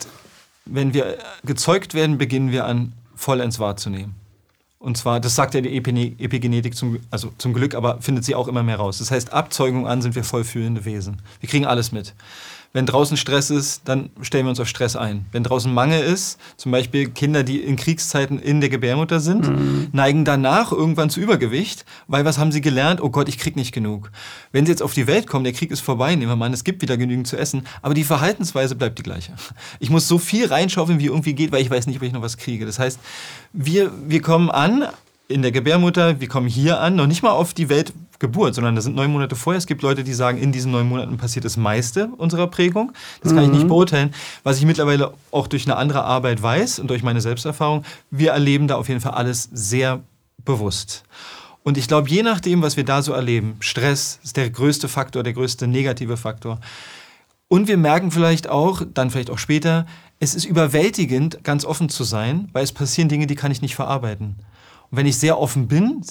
wenn wir gezeugt werden, beginnen wir an, vollends wahrzunehmen. Und zwar, das sagt ja die Epigenetik zum Glück, aber findet sie auch immer mehr raus. Das heißt, ab Zeugung an sind wir vollfühlende Wesen. Wir kriegen alles mit. Wenn draußen Stress ist, dann stellen wir uns auf Stress ein. Wenn draußen Mangel ist, zum Beispiel Kinder, die in Kriegszeiten in der Gebärmutter sind, neigen danach irgendwann zu Übergewicht, weil was haben sie gelernt? Oh Gott, ich krieg nicht genug. Wenn sie jetzt auf die Welt kommen, der Krieg ist vorbei, nehmen wir mal an, es gibt wieder genügend zu essen, aber die Verhaltensweise bleibt die gleiche. Ich muss so viel reinschaufeln, wie irgendwie geht, weil ich weiß nicht, ob ich noch was kriege. Das heißt, wir kommen an in der Gebärmutter, wir kommen hier an, noch nicht mal auf die Weltgeburt, sondern das sind 9 Monate vorher. Es gibt Leute, die sagen, in diesen 9 Monaten passiert das meiste unserer Prägung. Das kann ich nicht beurteilen. Was ich mittlerweile auch durch eine andere Arbeit weiß und durch meine Selbsterfahrung, wir erleben da auf jeden Fall alles sehr bewusst. Und ich glaube, je nachdem, was wir da so erleben, Stress ist der größte Faktor, der größte negative Faktor. Und wir merken vielleicht auch, dann vielleicht auch später, es ist überwältigend, ganz offen zu sein, weil es passieren Dinge, die kann ich nicht verarbeiten. Und wenn ich sehr offen bin,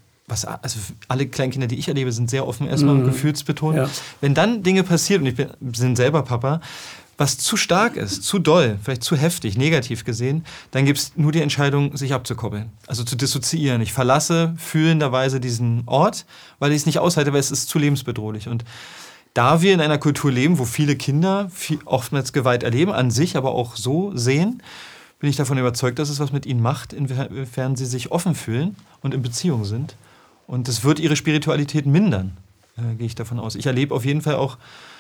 also alle Kleinkinder, die ich erlebe, sind sehr offen erstmal und gefühlsbetont. Ja. Wenn dann Dinge passieren, und bin selber Papa, was zu stark ist, zu doll, vielleicht zu heftig, negativ gesehen, dann gibt es nur die Entscheidung, sich abzukoppeln, also zu dissoziieren. Ich verlasse fühlenderweise diesen Ort, weil ich es nicht aushalte, weil es ist zu lebensbedrohlich. Und da wir in einer Kultur leben, wo viele Kinder oftmals Gewalt erleben, an sich, aber auch so sehen, bin ich davon überzeugt, dass es was mit ihnen macht, inwiefern sie sich offen fühlen und in Beziehung sind. Und es wird ihre Spiritualität mindern, gehe ich davon aus. Ich erlebe auf jeden Fall auch,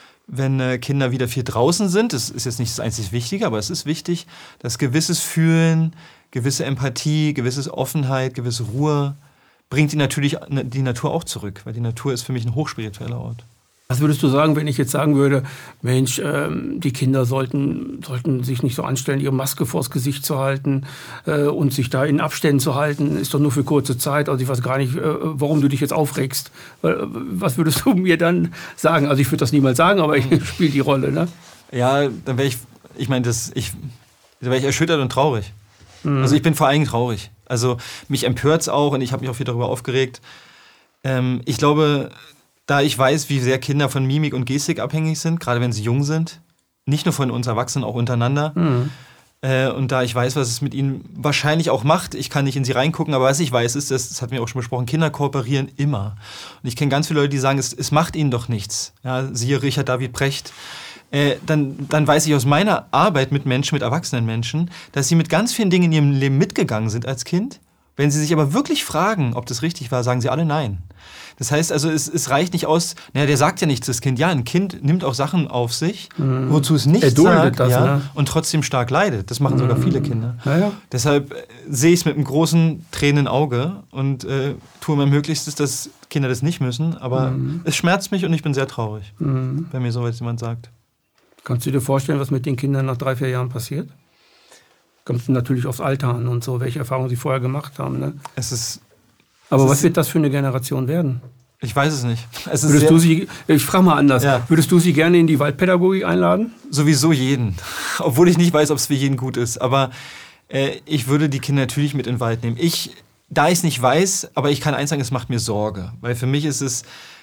wenn Kinder wieder viel draußen sind, das ist jetzt nicht das einzig Wichtige, aber es ist wichtig, dass gewisses Fühlen, gewisse Empathie, gewisse Offenheit, gewisse Ruhe bringt die Natur auch zurück, weil die Natur ist für mich ein hochspiritueller Ort. Was würdest du sagen, wenn ich jetzt sagen würde, Mensch, die Kinder sollten sich nicht so anstellen, ihre Maske vors Gesicht zu halten und sich da in Abständen zu halten, ist doch nur für kurze Zeit. Also ich weiß gar nicht, warum du dich jetzt aufregst. Was würdest du mir dann sagen? Also ich würde das niemals sagen, aber ich spiele die Rolle, ne? Ja, dann wäre ich erschüttert und traurig. Also ich bin vor allem traurig. Also mich empört es auch und ich habe mich auch viel darüber aufgeregt. Ich glaube, da ich weiß, wie sehr Kinder von Mimik und Gestik abhängig sind, gerade wenn sie jung sind, nicht nur von uns Erwachsenen, auch untereinander. Und da ich weiß, was es mit ihnen wahrscheinlich auch macht, ich kann nicht in sie reingucken, aber was ich weiß ist, das hatten wir auch schon besprochen, Kinder kooperieren immer. Und ich kenne ganz viele Leute, die sagen, es macht ihnen doch nichts. Ja, siehe Richard David Precht. Dann weiß ich aus meiner Arbeit mit Menschen, mit erwachsenen Menschen, dass sie mit ganz vielen Dingen in ihrem Leben mitgegangen sind als Kind. Wenn sie sich aber wirklich fragen, ob das richtig war, sagen sie alle nein. Das heißt also, es reicht nicht aus, der sagt ja nichts, das Kind. Ja, ein Kind nimmt auch Sachen auf sich, wozu es nichts sagt, ne? Und trotzdem stark leidet. Das machen sogar viele Kinder. Ja. Deshalb sehe ich es mit einem großen tränenden Auge und tue mein Möglichstes, dass Kinder das nicht müssen. Aber es schmerzt mich und ich bin sehr traurig, wenn mir sowas jemand sagt. Kannst du dir vorstellen, was mit den Kindern nach 3-4 Jahren passiert? Kommt natürlich aufs Alter an und so, welche Erfahrungen sie vorher gemacht haben. Ne? Aber was wird das für eine Generation werden? Ich weiß es nicht. Ich frage mal anders. Ja. Würdest du sie gerne in die Waldpädagogik einladen? Sowieso jeden. Obwohl ich nicht weiß, ob es für jeden gut ist. Aber ich würde die Kinder natürlich mit in den Wald nehmen. Da ich es nicht weiß, aber ich kann eins sagen, es macht mir Sorge. Weil für mich ist es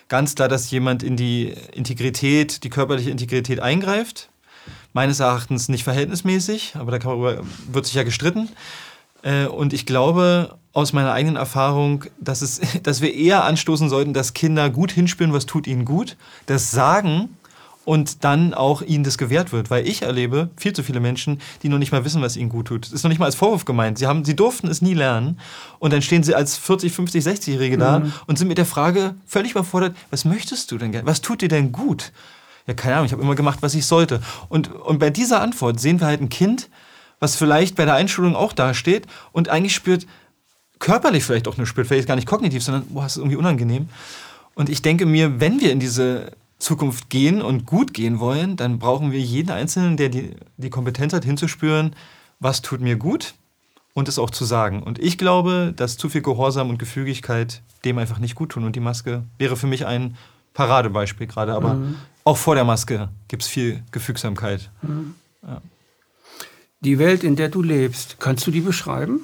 ganz klar, dass jemand in die Integrität, die körperliche Integrität eingreift. Meines Erachtens nicht verhältnismäßig, aber wird sich ja gestritten. Und ich glaube aus meiner eigenen Erfahrung, dass wir eher anstoßen sollten, dass Kinder gut hinspüren, was tut ihnen gut, das sagen und dann auch ihnen das gewährt wird. Weil ich erlebe viel zu viele Menschen, die noch nicht mal wissen, was ihnen gut tut. Das ist noch nicht mal als Vorwurf gemeint. Sie durften es nie lernen und dann stehen sie als 40, 50, 60-Jährige da und sind mit der Frage völlig überfordert, was möchtest du denn gerne? Was tut dir denn gut? Ja, keine Ahnung, ich habe immer gemacht, was ich sollte. Und bei dieser Antwort sehen wir halt ein Kind, was vielleicht bei der Einschulung auch dasteht und eigentlich spürt, körperlich vielleicht auch nur spürt, vielleicht gar nicht kognitiv, sondern, boah, ist irgendwie unangenehm. Und ich denke mir, wenn wir in diese Zukunft gehen und gut gehen wollen, dann brauchen wir jeden Einzelnen, der die Kompetenz hat, hinzuspüren, was tut mir gut und es auch zu sagen. Und ich glaube, dass zu viel Gehorsam und Gefügigkeit dem einfach nicht gut tun. Und die Maske wäre für mich ein Paradebeispiel gerade. Aber auch vor der Maske gibt es viel Gefügsamkeit. Ja. Die Welt, in der du lebst, kannst du die beschreiben?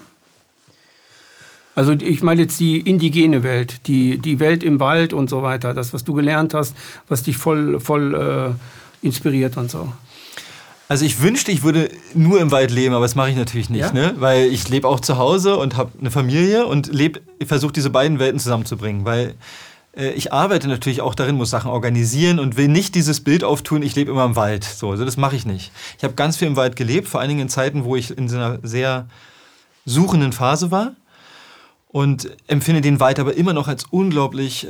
Also ich meine jetzt die indigene Welt, die Welt im Wald und so weiter, das, was du gelernt hast, was dich voll inspiriert und so. Also ich wünschte, ich würde nur im Wald leben, aber das mache ich natürlich nicht, ja? Ne? Weil ich lebe auch zu Hause und habe eine Familie und versuche diese beiden Welten zusammenzubringen, weil ich arbeite natürlich auch darin, muss Sachen organisieren und will nicht dieses Bild auftun, ich lebe immer im Wald. So, also das mache ich nicht. Ich habe ganz viel im Wald gelebt, vor allen Dingen in Zeiten, wo ich in so einer sehr suchenden Phase war und empfinde den Wald aber immer noch als unglaublich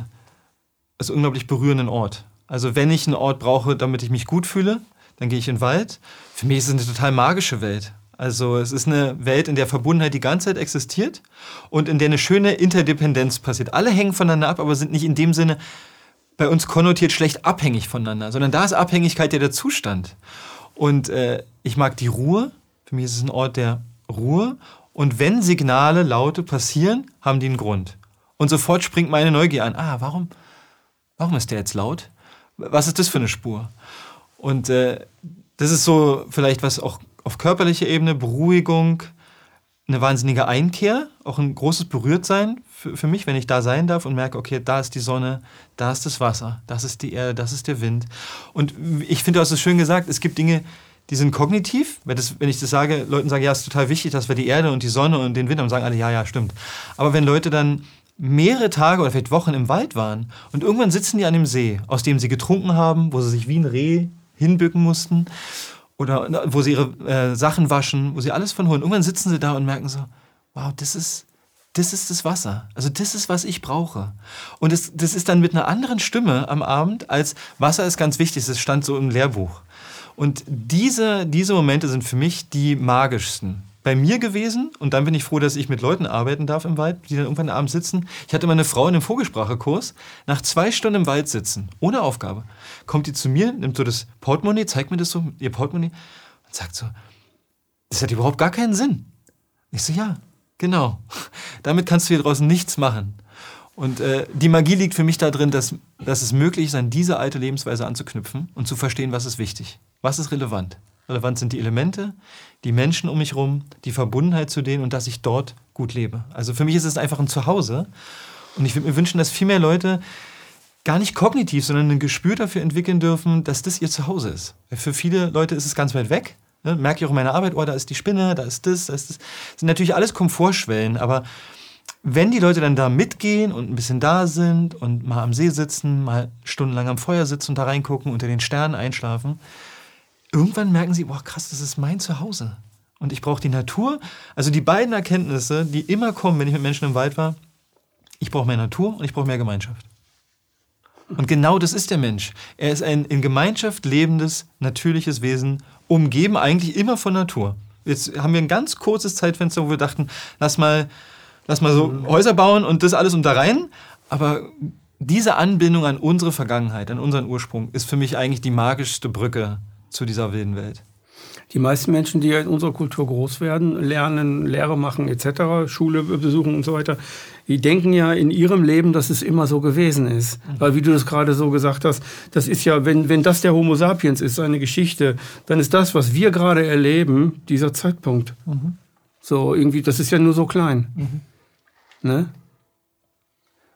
berührenden Ort. Also wenn ich einen Ort brauche, damit ich mich gut fühle, dann gehe ich in den Wald. Für mich ist es eine total magische Welt. Also es ist eine Welt, in der Verbundenheit die ganze Zeit existiert und in der eine schöne Interdependenz passiert. Alle hängen voneinander ab, aber sind nicht in dem Sinne bei uns konnotiert schlecht abhängig voneinander, sondern da ist Abhängigkeit ja der Zustand. Und ich mag die Ruhe. Für mich ist es ein Ort der Ruhe. Und wenn Signale, Laute passieren, haben die einen Grund. Und sofort springt meine Neugier an. Warum ist der jetzt laut? Was ist das für eine Spur? Und das ist so vielleicht was auch auf körperlicher Ebene, Beruhigung, eine wahnsinnige Einkehr, auch ein großes Berührtsein für mich, wenn ich da sein darf und merke, okay, da ist die Sonne, da ist das Wasser, das ist die Erde, das ist der Wind. Und ich finde, du hast es schön gesagt, es gibt Dinge, die sind kognitiv. Wenn ich das sage, Leuten sage, ja, es ist total wichtig, dass wir die Erde und die Sonne und den Wind haben, sagen alle, ja, stimmt. Aber wenn Leute dann mehrere Tage oder vielleicht Wochen im Wald waren und irgendwann sitzen die an dem See, aus dem sie getrunken haben, wo sie sich wie ein Reh hinbücken mussten, oder wo sie ihre Sachen waschen, wo sie alles von holen. Irgendwann sitzen sie da und merken so, wow, das ist das Wasser. Also das ist, was ich brauche. Und das ist dann mit einer anderen Stimme am Abend, als Wasser ist ganz wichtig, das stand so im Lehrbuch. Und diese Momente sind für mich die magischsten bei mir gewesen. Und dann bin ich froh, dass ich mit Leuten arbeiten darf im Wald, die dann irgendwann abends sitzen. Ich hatte mal eine Frau in einem Vogelsprachekurs, nach 2 Stunden im Wald sitzen, ohne Aufgabe. Kommt die zu mir, nimmt so das Portemonnaie, zeigt mir das so, ihr Portemonnaie, und sagt so, das hat überhaupt gar keinen Sinn. Ich so, ja, genau. Damit kannst du hier draußen nichts machen. Und die Magie liegt für mich da drin, dass es möglich ist, an diese alte Lebensweise anzuknüpfen und zu verstehen, was ist wichtig, was ist relevant. Relevant sind die Elemente, die Menschen um mich herum, die Verbundenheit zu denen und dass ich dort gut lebe. Also für mich ist es einfach ein Zuhause. Und ich würde mir wünschen, dass viel mehr Leute gar nicht kognitiv, sondern ein Gespür dafür entwickeln dürfen, dass das ihr Zuhause ist. Für viele Leute ist es ganz weit weg. Ne? Merke ich auch in meiner Arbeit, da ist die Spinne, da ist das. Das sind natürlich alles Komfortschwellen, aber wenn die Leute dann da mitgehen und ein bisschen da sind und mal am See sitzen, mal stundenlang am Feuer sitzen und da reingucken, unter den Sternen einschlafen, irgendwann merken sie, boah, krass, das ist mein Zuhause. Und ich brauche die Natur. Also die beiden Erkenntnisse, die immer kommen, wenn ich mit Menschen im Wald war, ich brauche mehr Natur und ich brauche mehr Gemeinschaft. Und genau das ist der Mensch. Er ist ein in Gemeinschaft lebendes, natürliches Wesen, umgeben eigentlich immer von Natur. Jetzt haben wir ein ganz kurzes Zeitfenster, wo wir dachten, lass mal so Häuser bauen und das alles und da rein. Aber diese Anbindung an unsere Vergangenheit, an unseren Ursprung, ist für mich eigentlich die magischste Brücke zu dieser wilden Welt. Die meisten Menschen, die in unserer Kultur groß werden, lernen, Lehre machen etc., Schule besuchen und so weiter, die denken ja in ihrem Leben, dass es immer so gewesen ist. Weil wie du das gerade so gesagt hast, das ist ja, wenn das der Homo sapiens ist, seine Geschichte, dann ist das, was wir gerade erleben, dieser Zeitpunkt. So irgendwie, das ist ja nur so klein. Ne?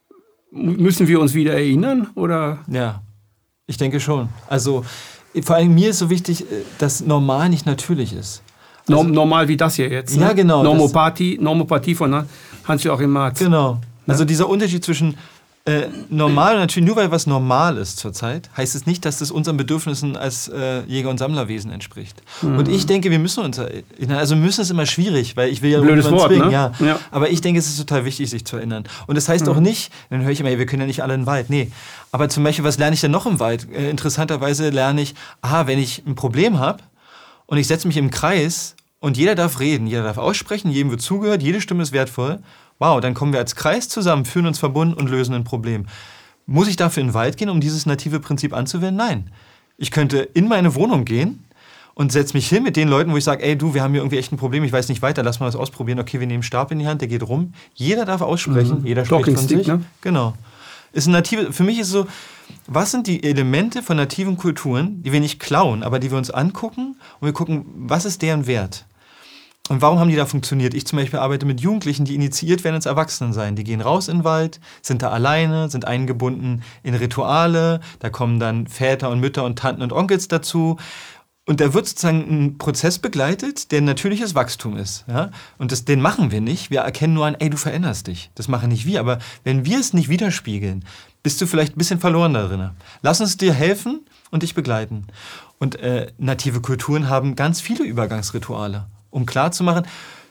Müssen wir uns wieder erinnern? Oder? Ja, ich denke schon. Also vor allem mir ist so wichtig, dass normal nicht natürlich ist. Also, normal wie das hier jetzt. Ne? Ja, genau. Normopathie von Hans-Joachim Marx. Genau. Also dieser Unterschied zwischen normal und natürlich, nur weil was normal ist zurzeit, heißt es nicht, dass das unseren Bedürfnissen als Jäger- und Sammlerwesen entspricht. Und ich denke, wir müssen uns erinnern. Also müssen ist immer schwierig, weil ich will ja blödes Wort, zwingen. Ne? Ja. Aber ich denke, es ist total wichtig, sich zu erinnern. Und das heißt auch nicht, dann höre ich immer, wir können ja nicht alle in den Wald. Nee. Aber zum Beispiel, was lerne ich denn noch im Wald? Interessanterweise lerne ich, wenn ich ein Problem habe und ich setze mich im Kreis und jeder darf reden, jeder darf aussprechen, jedem wird zugehört, jede Stimme ist wertvoll. Wow, dann kommen wir als Kreis zusammen, fühlen uns verbunden und lösen ein Problem. Muss ich dafür in den Wald gehen, um dieses native Prinzip anzuwenden? Nein. Ich könnte in meine Wohnung gehen und setze mich hin mit den Leuten, wo ich sage, ey du, wir haben hier irgendwie echt ein Problem, ich weiß nicht weiter, lass mal das ausprobieren. Okay, wir nehmen Stab in die Hand, der geht rum. Jeder darf aussprechen, jeder spricht von sich. Ne? Genau. Ist ein native, für mich ist so, was sind die Elemente von nativen Kulturen, die wir nicht klauen, aber die wir uns angucken und wir gucken, was ist deren Wert? Und warum haben die da funktioniert? Ich zum Beispiel arbeite mit Jugendlichen, die initiiert werden ins Erwachsenensein. Die gehen raus in den Wald, sind da alleine, sind eingebunden in Rituale. Da kommen dann Väter und Mütter und Tanten und Onkels dazu. Und da wird sozusagen ein Prozess begleitet, der ein natürliches Wachstum ist. Ja? Und den machen wir nicht. Wir erkennen nur an, ey, du veränderst dich. Das machen nicht wir. Aber wenn wir es nicht widerspiegeln, bist du vielleicht ein bisschen verloren darin. Lass uns dir helfen und dich begleiten. Und native Kulturen haben ganz viele Übergangsrituale, um klarzumachen,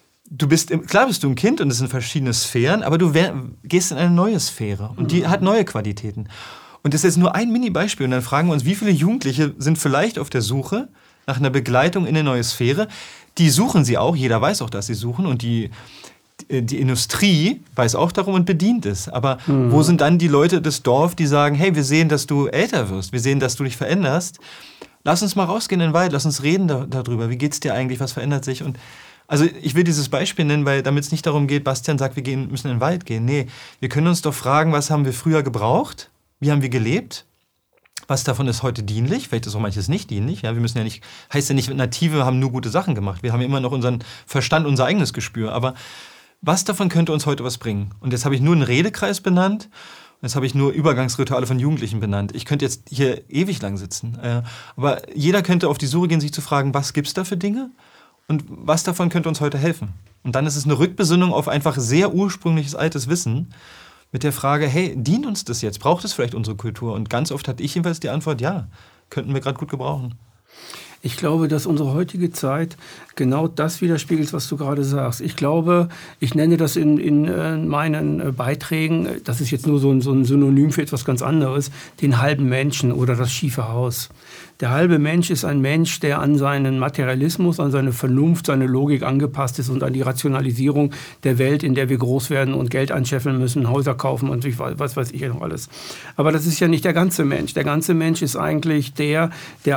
klar bist du ein Kind und es sind verschiedene Sphären, aber du gehst in eine neue Sphäre und die hat neue Qualitäten. Und das ist jetzt nur ein Mini-Beispiel und dann fragen wir uns, wie viele Jugendliche sind vielleicht auf der Suche nach einer Begleitung in eine neue Sphäre. Die suchen sie auch, jeder weiß auch, dass sie suchen und die Industrie weiß auch darum und bedient es. Aber wo sind dann die Leute des Dorf, die sagen, hey, wir sehen, dass du älter wirst, wir sehen, dass du dich veränderst. Lass uns mal rausgehen in den Wald, lass uns reden darüber. Wie geht's dir eigentlich, was verändert sich? Und also ich will dieses Beispiel nennen, weil damit es nicht darum geht, Bastian sagt, wir müssen in den Wald gehen. Nee, wir können uns doch fragen, was haben wir früher gebraucht? Wie haben wir gelebt? Was davon ist heute dienlich? Vielleicht ist auch manches nicht dienlich. Ja, wir müssen ja nicht, heißt ja nicht, Native haben nur gute Sachen gemacht. Wir haben immer noch unseren Verstand, unser eigenes Gespür. Aber was davon könnte uns heute was bringen? Und jetzt habe ich nur einen Redekreis benannt. Jetzt habe ich nur Übergangsrituale von Jugendlichen benannt. Ich könnte jetzt hier ewig lang sitzen. Aber jeder könnte auf die Suche gehen, sich zu fragen, was gibt es da für Dinge? Und was davon könnte uns heute helfen? Und dann ist es eine Rückbesinnung auf einfach sehr ursprüngliches, altes Wissen mit der Frage, hey, dient uns das jetzt? Braucht es vielleicht unsere Kultur? Und ganz oft hatte ich jedenfalls die Antwort, ja, könnten wir gerade gut gebrauchen. Ich glaube, dass unsere heutige Zeit genau das widerspiegelt, was du gerade sagst. Ich glaube, ich nenne das in meinen Beiträgen, das ist jetzt nur so ein Synonym für etwas ganz anderes, den halben Menschen oder das schiefe Haus. Der halbe Mensch ist ein Mensch, der an seinen Materialismus, an seine Vernunft, seine Logik angepasst ist und an die Rationalisierung der Welt, in der wir groß werden und Geld anscheffeln müssen, Häuser kaufen und was weiß ich noch alles. Aber das ist ja nicht der ganze Mensch. Der ganze Mensch ist eigentlich der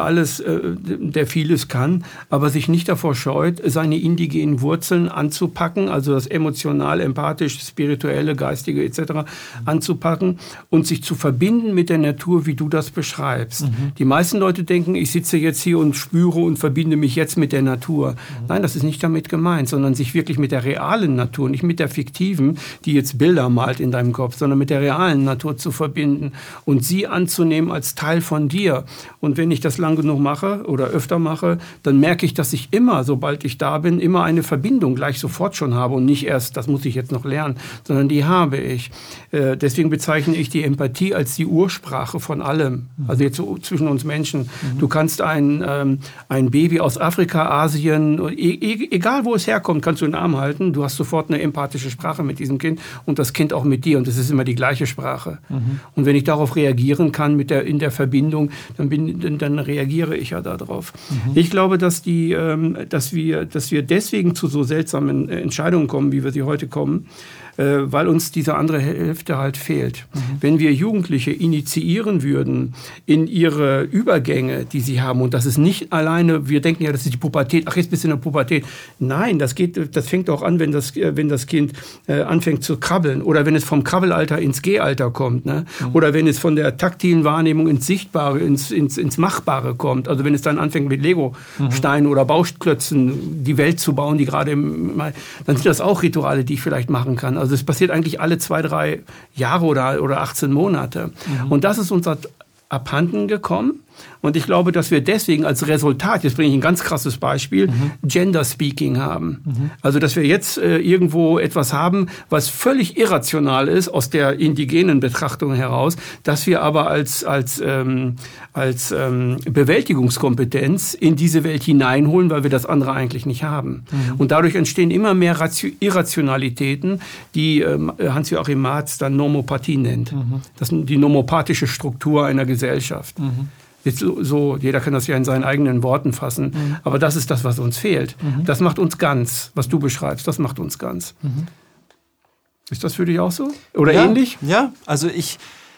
vieles kann, aber sich nicht davor scheut, seine indigenen Wurzeln anzupacken, also das emotional, empathisch, spirituelle, geistige etc. anzupacken und sich zu verbinden mit der Natur, wie du das beschreibst. Die meisten Leute denken, ich sitze jetzt hier und spüre und verbinde mich jetzt mit der Natur. Nein, das ist nicht damit gemeint, sondern sich wirklich mit der realen Natur, nicht mit der fiktiven, die jetzt Bilder malt in deinem Kopf, sondern mit der realen Natur zu verbinden und sie anzunehmen als Teil von dir. Und wenn ich das lang genug mache oder öfter mache, dann merke ich, dass ich immer, sobald ich da bin, immer eine Verbindung gleich sofort schon habe und nicht erst, das muss ich jetzt noch lernen, sondern die habe ich. Deswegen bezeichne ich die Empathie als die Ursprache von allem, also jetzt so zwischen uns Menschen. Du kannst ein Baby aus Afrika, Asien, egal wo es herkommt, kannst du in den Arm halten. Du hast sofort eine empathische Sprache mit diesem Kind und das Kind auch mit dir. Und das ist immer die gleiche Sprache. Und wenn ich darauf reagieren kann in der Verbindung, dann reagiere ich ja darauf. Ich glaube, dass wir deswegen zu so seltsamen Entscheidungen kommen, wie wir sie heute kommen, weil uns diese andere Hälfte halt fehlt. Wenn wir Jugendliche initiieren würden in ihre Übergänge, die sie haben, und das ist nicht alleine, wir denken ja, das ist die Pubertät, ach, jetzt bist du in der Pubertät. Nein, das fängt auch an, wenn das Kind anfängt zu krabbeln oder wenn es vom Krabbelalter ins Gehalter kommt, ne? Oder wenn es von der taktilen Wahrnehmung ins Sichtbare, ins Machbare kommt. Also wenn es dann anfängt mit Lego-Steinen oder Bauklötzen die Welt zu bauen, die gerade dann sind das auch Rituale, die ich vielleicht machen kann. Also Also es passiert eigentlich alle 2-3 Jahre oder 18 Monate. Und das ist uns abhanden gekommen. Und ich glaube, dass wir deswegen als Resultat, jetzt bringe ich ein ganz krasses Beispiel, Gender Speaking haben. Also, dass wir jetzt irgendwo etwas haben, was völlig irrational ist aus der indigenen Betrachtung heraus, dass wir aber als Bewältigungskompetenz in diese Welt hineinholen, weil wir das andere eigentlich nicht haben. Und dadurch entstehen immer mehr Irrationalitäten, die Hans-Joachim Marz dann Nomopathie nennt. Das ist die nomopathische Struktur einer Gesellschaft. Jetzt so, jeder kann das ja in seinen eigenen Worten fassen, aber das ist das, was uns fehlt. Das macht uns ganz, was du beschreibst, das macht uns ganz. Ist das für dich auch so? Oder ähnlich? Ja, also ich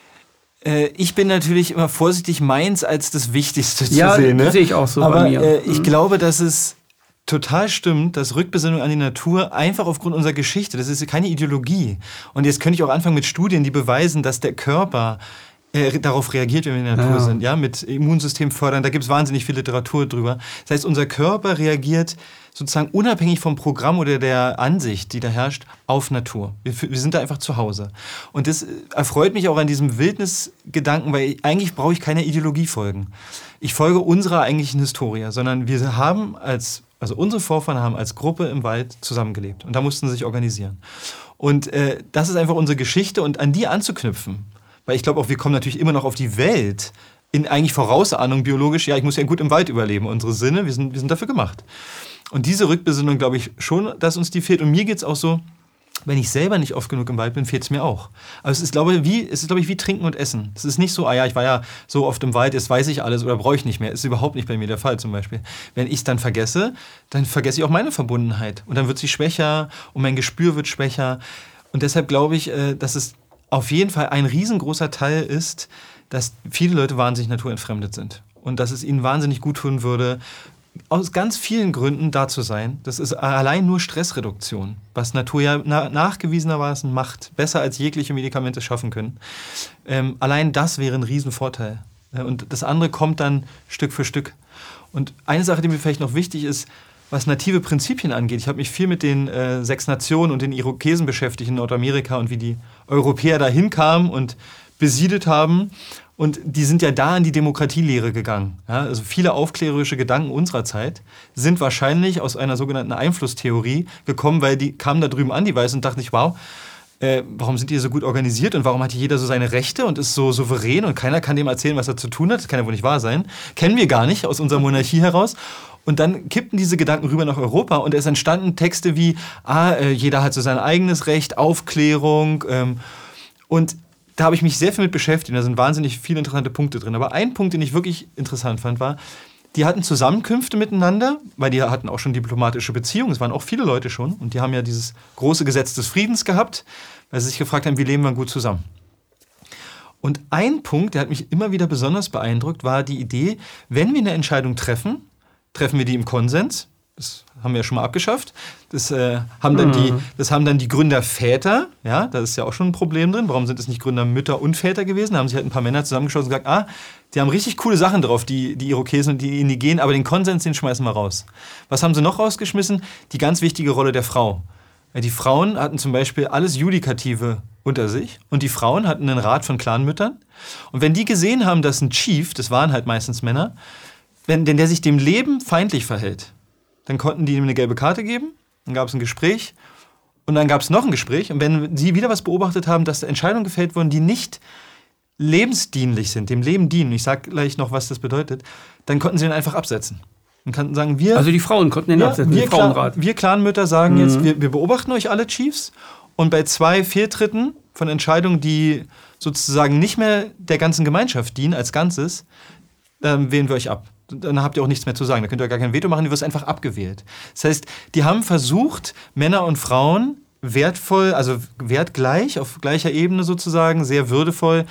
bin natürlich immer vorsichtig, meins als das Wichtigste zu sehen. Ja, sehe ich auch so bei mir. Aber ich glaube, dass es total stimmt, dass Rückbesinnung an die Natur einfach aufgrund unserer Geschichte, das ist keine Ideologie. Und jetzt könnte ich auch anfangen mit Studien, die beweisen, dass der Körper darauf reagiert, wenn wir in der Natur sind, ja, mit Immunsystem fördern, da gibt es wahnsinnig viel Literatur drüber. Das heißt, unser Körper reagiert sozusagen unabhängig vom Programm oder der Ansicht, die da herrscht, auf Natur. Wir sind da einfach zu Hause. Und das erfreut mich auch an diesem Wildnisgedanken, weil eigentlich brauche ich keiner Ideologie folgen. Ich folge unserer eigentlichen Historie, sondern wir haben also unsere Vorfahren haben als Gruppe im Wald zusammengelebt und da mussten sie sich organisieren. Und das ist einfach unsere Geschichte und an die anzuknüpfen. Weil ich glaube auch, wir kommen natürlich immer noch auf die Welt in eigentlich Vorausahnung biologisch, ja, ich muss ja gut im Wald überleben. Unsere Sinne, wir sind dafür gemacht. Und diese Rückbesinnung, glaube ich schon, dass uns die fehlt. Und mir geht es auch so, wenn ich selber nicht oft genug im Wald bin, fehlt es mir auch. Aber es ist, glaube ich, wie Trinken und Essen. Es ist nicht so, ich war ja so oft im Wald, jetzt weiß ich alles oder brauche ich nicht mehr. Das ist überhaupt nicht bei mir der Fall zum Beispiel. Wenn ich es dann vergesse ich auch meine Verbundenheit. Und dann wird sie schwächer und mein Gespür wird schwächer. Und deshalb glaube ich, dass es auf jeden Fall ein riesengroßer Teil ist, dass viele Leute wahnsinnig naturentfremdet sind. Und dass es ihnen wahnsinnig gut tun würde, aus ganz vielen Gründen da zu sein. Das ist allein nur Stressreduktion, was Natur ja nachgewiesenermaßen macht, besser als jegliche Medikamente schaffen können. Allein das wäre ein Riesenvorteil. Und das andere kommt dann Stück für Stück. Und eine Sache, die mir vielleicht noch wichtig ist, was native Prinzipien angeht. Ich habe mich viel mit den 6 Nationen und den Irokesen beschäftigt in Nordamerika und wie die Europäer da hinkamen und besiedelt haben. Und die sind ja da in die Demokratielehre gegangen. Ja, also viele aufklärerische Gedanken unserer Zeit sind wahrscheinlich aus einer sogenannten Einflusstheorie gekommen, weil die kamen da drüben an, die Weißen, und dachten sich, wow, warum sind die so gut organisiert und warum hat hier jeder so seine Rechte und ist so souverän und keiner kann dem erzählen, was er zu tun hat. Das kann ja wohl nicht wahr sein. Kennen wir gar nicht aus unserer Monarchie heraus. Und dann kippten diese Gedanken rüber nach Europa und es entstanden Texte wie, jeder hat so sein eigenes Recht, Aufklärung. Und da habe ich mich sehr viel mit beschäftigt. Da sind wahnsinnig viele interessante Punkte drin. Aber ein Punkt, den ich wirklich interessant fand, war, die hatten Zusammenkünfte miteinander, weil die hatten auch schon diplomatische Beziehungen. Es waren auch viele Leute schon. Und die haben ja dieses große Gesetz des Friedens gehabt, weil sie sich gefragt haben, wie leben wir gut zusammen. Und ein Punkt, der hat mich immer wieder besonders beeindruckt, war die Idee, wenn wir eine Entscheidung treffen wir die im Konsens. Das haben wir ja schon mal abgeschafft. Das haben dann die Gründerväter. Ja, da ist ja auch schon ein Problem drin. Warum sind es nicht Gründermütter und Väter gewesen? Da haben sich halt ein paar Männer zusammengeschlossen und gesagt, die haben richtig coole Sachen drauf, die Irokesen und die Indigenen, aber den Konsens, den schmeißen wir raus. Was haben sie noch rausgeschmissen? Die ganz wichtige Rolle der Frau. Die Frauen hatten zum Beispiel alles Judikative unter sich und die Frauen hatten einen Rat von Clanmüttern. Und wenn die gesehen haben, dass ein Chief, das waren halt meistens Männer, denn der sich dem Leben feindlich verhält, dann konnten die ihm eine gelbe Karte geben, dann gab es ein Gespräch und dann gab es noch ein Gespräch. Und wenn sie wieder was beobachtet haben, dass Entscheidungen gefällt wurden, die nicht lebensdienlich sind, dem Leben dienen, ich sage gleich noch, was das bedeutet, dann konnten sie ihn einfach absetzen. Und konnten sagen, also die Frauen konnten ihn absetzen, wir Clanmütter sagen jetzt, wir beobachten euch alle Chiefs und bei 2 Fehltritten von Entscheidungen, die sozusagen nicht mehr der ganzen Gemeinschaft dienen als Ganzes, wählen wir euch ab. Dann habt ihr auch nichts mehr zu sagen. Da könnt ihr gar kein Veto machen, du wirst einfach abgewählt. Das heißt, die haben versucht, Männer und Frauen wertvoll, also wertgleich, auf gleicher Ebene sozusagen, sehr würdevoll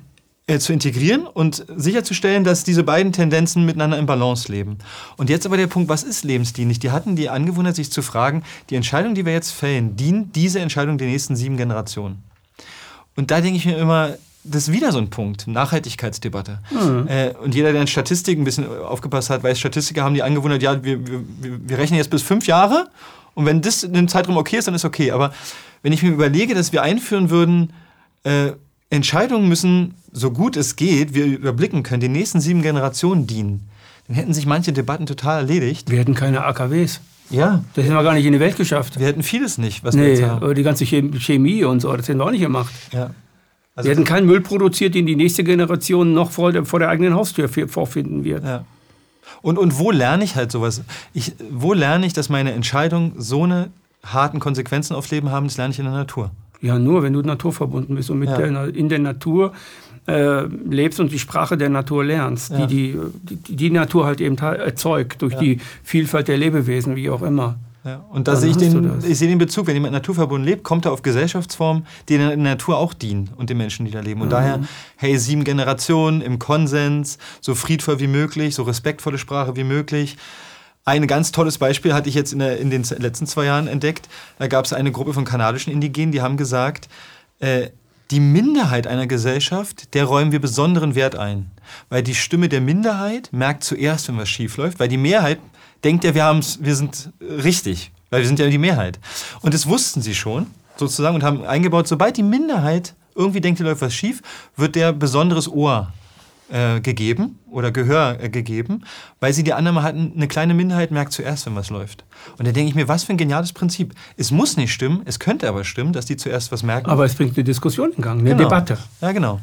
zu integrieren und sicherzustellen, dass diese beiden Tendenzen miteinander im Balance leben. Und jetzt aber der Punkt, was ist lebensdienlich? Die hatten die Angewohnheit, sich zu fragen, die Entscheidung, die wir jetzt fällen, dient diese Entscheidung den nächsten 7 Generationen? Und da denke ich mir immer, das ist wieder so ein Punkt, Nachhaltigkeitsdebatte. Und jeder, der in Statistik ein bisschen aufgepasst hat, weiß, Statistiker haben die Angewohnheit, ja, wir rechnen jetzt bis 5 Jahre Und wenn das in dem Zeitraum okay ist, dann ist okay. Aber wenn ich mir überlege, dass wir einführen würden, Entscheidungen müssen, so gut es geht, wir überblicken können, den nächsten 7 Generationen dienen, dann hätten sich manche Debatten total erledigt. Wir hätten keine AKWs. Ja. Das hätten wir gar nicht in die Welt geschafft. Wir hätten vieles nicht, was wir jetzt haben. Aber die ganze Chemie und so, das hätten wir auch nicht gemacht. Ja. Also wir hätten keinen Müll produziert, den die nächste Generation noch vor der eigenen Haustür vorfinden wird. Ja. Und wo lerne ich halt sowas? Wo lerne ich, dass meine Entscheidungen so eine harten Konsequenzen aufs Leben haben? Das lerne ich in der Natur. Ja, nur wenn du naturverbunden bist und in der Natur lebst und die Sprache der Natur lernst, die Natur halt eben erzeugt durch die Vielfalt der Lebewesen, wie auch immer. Ja. Und da sehe ich den Bezug, wenn jemand naturverbunden lebt, kommt er auf Gesellschaftsformen, die in der Natur auch dienen und den Menschen, die da leben. Und daher, 7 Generationen im Konsens, so friedvoll wie möglich, so respektvolle Sprache wie möglich. Ein ganz tolles Beispiel hatte ich jetzt in den letzten 2 Jahren entdeckt. Da gab es eine Gruppe von kanadischen Indigenen, die haben gesagt, die Minderheit einer Gesellschaft, der räumen wir besonderen Wert ein. Weil die Stimme der Minderheit merkt zuerst, wenn was schief läuft, weil die Mehrheit denkt ja, wir sind richtig, weil wir sind ja die Mehrheit. Und das wussten sie schon, sozusagen, und haben eingebaut, sobald die Minderheit irgendwie denkt, hier läuft was schief, wird der besonderes Ohr gegeben oder Gehör gegeben, weil sie die Annahme hatten, eine kleine Minderheit merkt zuerst, wenn was läuft. Und da denke ich mir, was für ein geniales Prinzip. Es muss nicht stimmen, es könnte aber stimmen, dass die zuerst was merken. Aber es bringt eine Diskussion in Gang, eine Debatte. Ja, genau.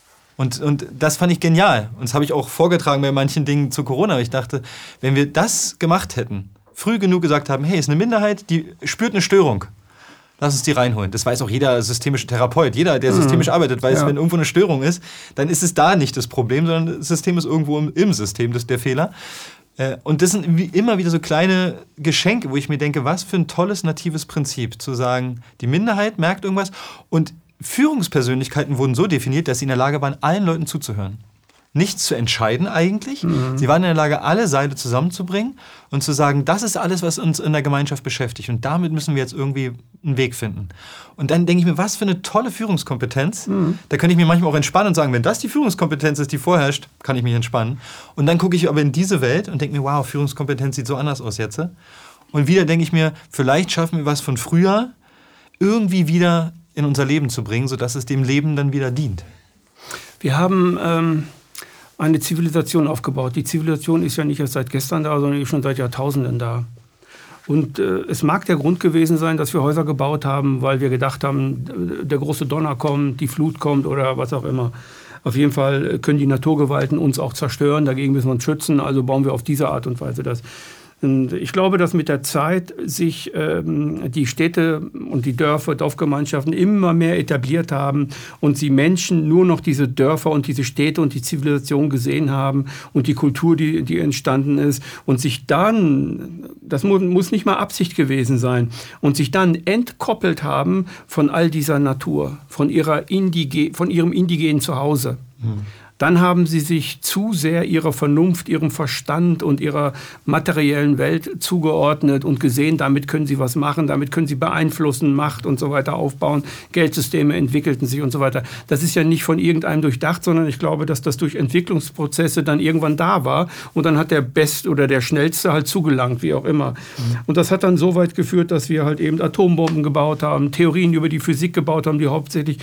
Und das fand ich genial. Und das habe ich auch vorgetragen bei manchen Dingen zu Corona. Ich dachte, wenn wir das gemacht hätten, früh genug gesagt haben, hey, ist eine Minderheit, die spürt eine Störung. Lass uns die reinholen. Das weiß auch jeder systemische Therapeut. Jeder, der systemisch arbeitet, weiß, wenn irgendwo eine Störung ist, dann ist es da nicht das Problem, sondern das System ist irgendwo im System, das ist der Fehler. Und das sind immer wieder so kleine Geschenke, wo ich mir denke, was für ein tolles natives Prinzip, zu sagen, die Minderheit merkt irgendwas und Führungspersönlichkeiten wurden so definiert, dass sie in der Lage waren, allen Leuten zuzuhören. Nichts zu entscheiden eigentlich. Sie waren in der Lage, alle Seile zusammenzubringen und zu sagen, das ist alles, was uns in der Gemeinschaft beschäftigt. Und damit müssen wir jetzt irgendwie einen Weg finden. Und dann denke ich mir, was für eine tolle Führungskompetenz. Da könnte ich mir manchmal auch entspannen und sagen, wenn das die Führungskompetenz ist, die vorherrscht, kann ich mich entspannen. Und dann gucke ich aber in diese Welt und denke mir, wow, Führungskompetenz sieht so anders aus jetzt. Und wieder denke ich mir, vielleicht schaffen wir was von früher irgendwie wieder in unser Leben zu bringen, sodass es dem Leben dann wieder dient. Wir haben eine Zivilisation aufgebaut. Die Zivilisation ist ja nicht erst seit gestern da, sondern schon seit Jahrtausenden da. Und es mag der Grund gewesen sein, dass wir Häuser gebaut haben, weil wir gedacht haben, der große Donner kommt, die Flut kommt oder was auch immer. Auf jeden Fall können die Naturgewalten uns auch zerstören, dagegen müssen wir uns schützen, also bauen wir auf diese Art und Weise das. Und ich glaube, dass mit der Zeit sich die Städte und die Dörfer, Dorfgemeinschaften immer mehr etabliert haben und sie Menschen nur noch diese Dörfer und diese Städte und die Zivilisation gesehen haben und die Kultur, die entstanden ist und sich dann, das muss nicht mal Absicht gewesen sein, und sich dann entkoppelt haben von all dieser Natur, von ihrem indigenen Zuhause. Dann haben sie sich zu sehr ihrer Vernunft, ihrem Verstand und ihrer materiellen Welt zugeordnet und gesehen, damit können sie was machen, damit können sie beeinflussen, Macht und so weiter aufbauen, Geldsysteme entwickelten sich und so weiter. Das ist ja nicht von irgendeinem durchdacht, sondern ich glaube, dass das durch Entwicklungsprozesse dann irgendwann da war und dann hat der Beste oder der Schnellste halt zugelangt, wie auch immer. Und das hat dann so weit geführt, dass wir halt eben Atombomben gebaut haben, Theorien über die Physik gebaut haben, die hauptsächlich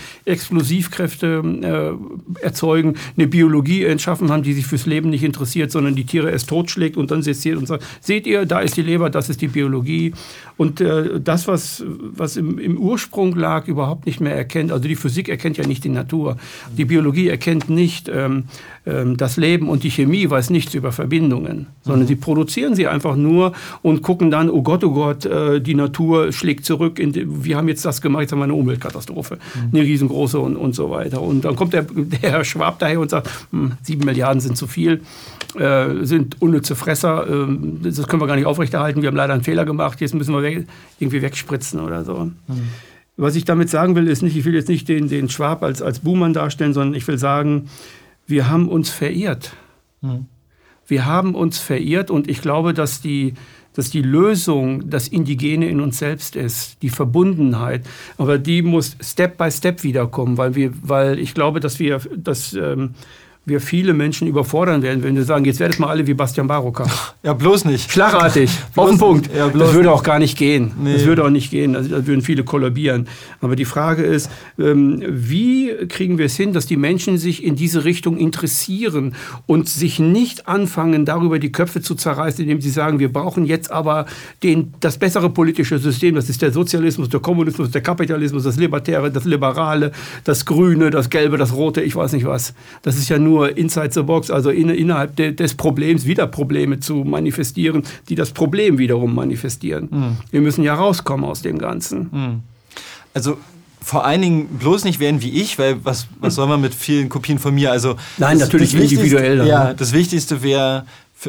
Explosivkräfte erzeugen, eine Biologie entschaffen haben, die sich fürs Leben nicht interessiert, sondern die Tiere erst totschlägt und dann seziert und sagt, seht ihr, da ist die Leber, das ist die Biologie. Und das, was im Ursprung lag, überhaupt nicht mehr erkennt. Also die Physik erkennt ja nicht die Natur. Die Biologie erkennt nicht das Leben und die Chemie weiß nichts über Verbindungen, sondern sie produzieren sie einfach nur und gucken dann, oh Gott, die Natur schlägt zurück. Wir haben jetzt das gemacht, jetzt haben wir eine Umweltkatastrophe, eine riesengroße und so weiter. Und dann kommt der Herr Schwab daher und sagt, 7 Milliarden sind zu viel, sind unnütze Fresser, das können wir gar nicht aufrechterhalten, wir haben leider einen Fehler gemacht, jetzt müssen wir irgendwie wegspritzen oder so. Was ich damit sagen will, ist nicht, ich will jetzt nicht den Schwab als Buhmann darstellen, sondern ich will sagen, wir haben uns verirrt. Wir haben uns verirrt und ich glaube, dass die Lösung das Indigene in uns selbst ist, die Verbundenheit. Aber die muss Step by Step wiederkommen, weil ich glaube, dass wir wir viele Menschen überfordern werden, wenn wir sagen, jetzt werdet mal alle wie Bastian Baroka. Ja, bloß nicht. Schlagartig, auf den Punkt. Ja, das würde auch gar nicht gehen. Nee. Das würde auch nicht gehen. Also, da würden viele kollabieren. Aber die Frage ist, wie kriegen wir es hin, dass die Menschen sich in diese Richtung interessieren und sich nicht anfangen, darüber die Köpfe zu zerreißen, indem sie sagen, wir brauchen jetzt aber das bessere politische System. Das ist der Sozialismus, der Kommunismus, der Kapitalismus, das Libertäre, das Liberale, das Grüne, das Gelbe, das Rote, ich weiß nicht was. Das ist ja nur inside the box, also innerhalb des Problems wieder Probleme zu manifestieren, die das Problem wiederum manifestieren. Wir müssen ja rauskommen aus dem Ganzen. Also vor allen Dingen bloß nicht werden wie ich, weil was soll man mit vielen Kopien von mir? Also nein, natürlich individuell. Ja, das Wichtigste wäre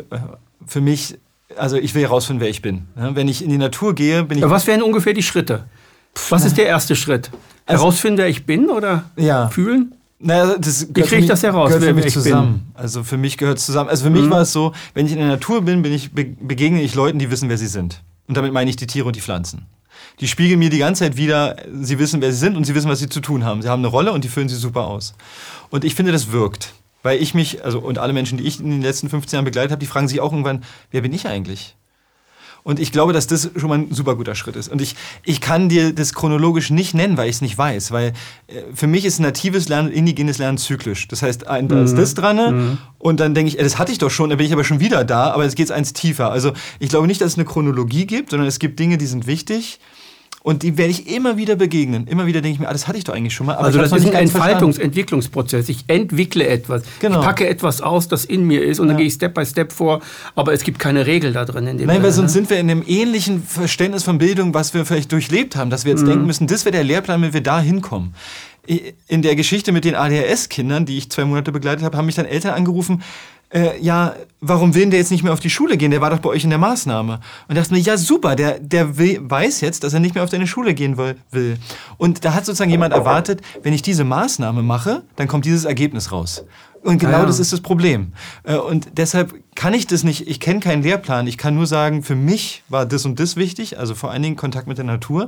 für mich, also ich will herausfinden, wer ich bin. Wenn ich in die Natur gehe, bin ich... Was wären ungefähr die Schritte? Was ist der erste Schritt? Herausfinden, wer ich bin oder fühlen? Naja, wie kriege ich das heraus? Gehört für mich zusammen. Also für mich gehört es zusammen. Also für mich war es so, wenn ich in der Natur bin, begegne ich Leuten, die wissen, wer sie sind. Und damit meine ich die Tiere und die Pflanzen. Die spiegeln mir die ganze Zeit wieder, sie wissen, wer sie sind und sie wissen, was sie zu tun haben. Sie haben eine Rolle und die füllen sie super aus. Und ich finde, das wirkt. Weil ich mich, und alle Menschen, die ich in den letzten 15 Jahren begleitet habe, die fragen sich auch irgendwann, wer bin ich eigentlich? Und ich glaube, dass das schon mal ein super guter Schritt ist. Und ich kann dir das chronologisch nicht nennen, weil ich es nicht weiß. Weil für mich ist natives Lernen, indigenes Lernen zyklisch. Das heißt, da ist das dran und dann denke ich, das hatte ich doch schon, dann bin ich aber schon wieder da, aber jetzt geht es eins tiefer. Also ich glaube nicht, dass es eine Chronologie gibt, sondern es gibt Dinge, die sind wichtig. Und die werde ich immer wieder begegnen. Immer wieder denke ich mir, das hatte ich doch eigentlich schon mal. Aber also das ist ein Entwicklungsprozess. Ich entwickle etwas. Genau. Ich packe etwas aus, das in mir ist und dann gehe ich Step by Step vor. Aber es gibt keine Regel da drin. Nein, weil sonst sind wir in einem ähnlichen Verständnis von Bildung, was wir vielleicht durchlebt haben. Dass wir jetzt denken müssen, das wäre der Lehrplan, wenn wir da hinkommen. In der Geschichte mit den ADHS-Kindern, die ich 2 Monate begleitet habe, haben mich dann Eltern angerufen, warum will der jetzt nicht mehr auf die Schule gehen? Der war doch bei euch in der Maßnahme. Und dachte mir, ja super, der weiß jetzt, dass er nicht mehr auf deine Schule gehen will. Und da hat sozusagen jemand erwartet, wenn ich diese Maßnahme mache, dann kommt dieses Ergebnis raus. Und genau das ist das Problem. Und deshalb kann ich das nicht, ich kenne keinen Lehrplan, ich kann nur sagen, für mich war das und das wichtig, also vor allen Dingen Kontakt mit der Natur,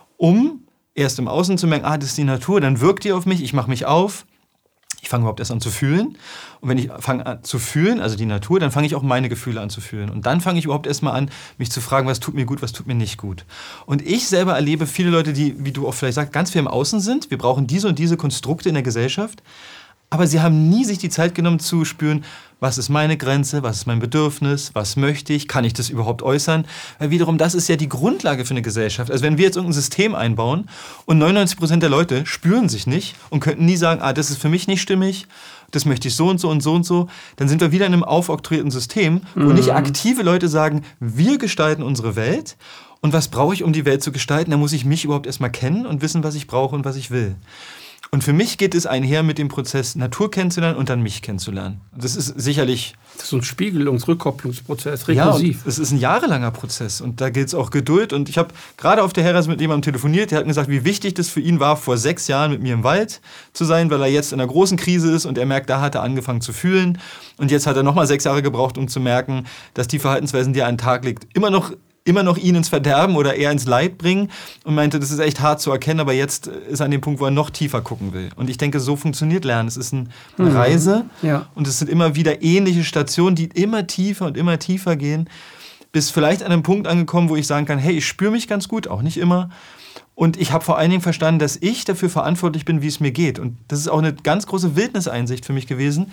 um erst im Außen zu merken, das ist die Natur, dann wirkt die auf mich, ich mache mich auf. Ich fange überhaupt erst an zu fühlen. Und wenn ich fange an zu fühlen, also die Natur, dann fange ich auch meine Gefühle an zu fühlen. Und dann fange ich überhaupt erst mal an, mich zu fragen, was tut mir gut, was tut mir nicht gut. Und ich selber erlebe viele Leute, die, wie du auch vielleicht sagst, ganz viel im Außen sind. Wir brauchen diese und diese Konstrukte in der Gesellschaft. Aber sie haben nie sich die Zeit genommen zu spüren, was ist meine Grenze, was ist mein Bedürfnis, was möchte ich, kann ich das überhaupt äußern? Weil wiederum, das ist ja die Grundlage für eine Gesellschaft. Also wenn wir jetzt irgendein System einbauen und 99% der Leute spüren sich nicht und könnten nie sagen, das ist für mich nicht stimmig, das möchte ich so und so und so und so, dann sind wir wieder in einem aufoktroyierten System, wo nicht aktive Leute sagen, wir gestalten unsere Welt und was brauche ich, um die Welt zu gestalten? Da muss ich mich überhaupt erstmal kennen und wissen, was ich brauche und was ich will. Und für mich geht es einher mit dem Prozess, Natur kennenzulernen und dann mich kennenzulernen. Das ist sicherlich... Das ist so ein Rückkopplungsprozess, rekursiv. Ja, es ist ein jahrelanger Prozess und da gilt es auch Geduld. Und ich habe gerade auf der Herres mit jemandem telefoniert, der hat mir gesagt, wie wichtig das für ihn war, vor 6 Jahren mit mir im Wald zu sein, weil er jetzt in einer großen Krise ist und er merkt, da hat er angefangen zu fühlen. Und jetzt hat er nochmal 6 Jahre gebraucht, um zu merken, dass die Verhaltensweisen, die er an den Tag legt, immer noch ihn ins Verderben oder eher ins Leid bringen und meinte, das ist echt hart zu erkennen, aber jetzt ist er an dem Punkt, wo er noch tiefer gucken will. Und ich denke, so funktioniert Lernen. Es ist eine Reise und es sind immer wieder ähnliche Stationen, die immer tiefer und immer tiefer gehen, bis vielleicht an einem Punkt angekommen, wo ich sagen kann, hey, ich spüre mich ganz gut, auch nicht immer. Und ich habe vor allen Dingen verstanden, dass ich dafür verantwortlich bin, wie es mir geht. Und das ist auch eine ganz große Wildniseinsicht für mich gewesen.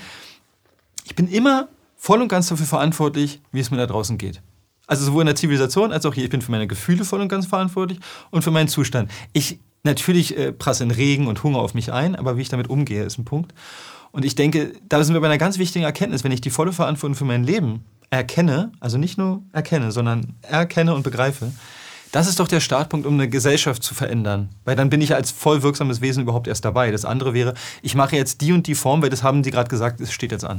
Ich bin immer voll und ganz dafür verantwortlich, wie es mir da draußen geht. Also sowohl in der Zivilisation als auch hier. Ich bin für meine Gefühle voll und ganz verantwortlich und für meinen Zustand. Natürlich prasseln Regen und Hunger auf mich ein, aber wie ich damit umgehe, ist ein Punkt. Und ich denke, da sind wir bei einer ganz wichtigen Erkenntnis. Wenn ich die volle Verantwortung für mein Leben erkenne, also nicht nur erkenne, sondern erkenne und begreife, das ist doch der Startpunkt, um eine Gesellschaft zu verändern. Weil dann bin ich als voll wirksames Wesen überhaupt erst dabei. Das andere wäre, ich mache jetzt die und die Form, weil das haben die gerade gesagt, es steht jetzt an.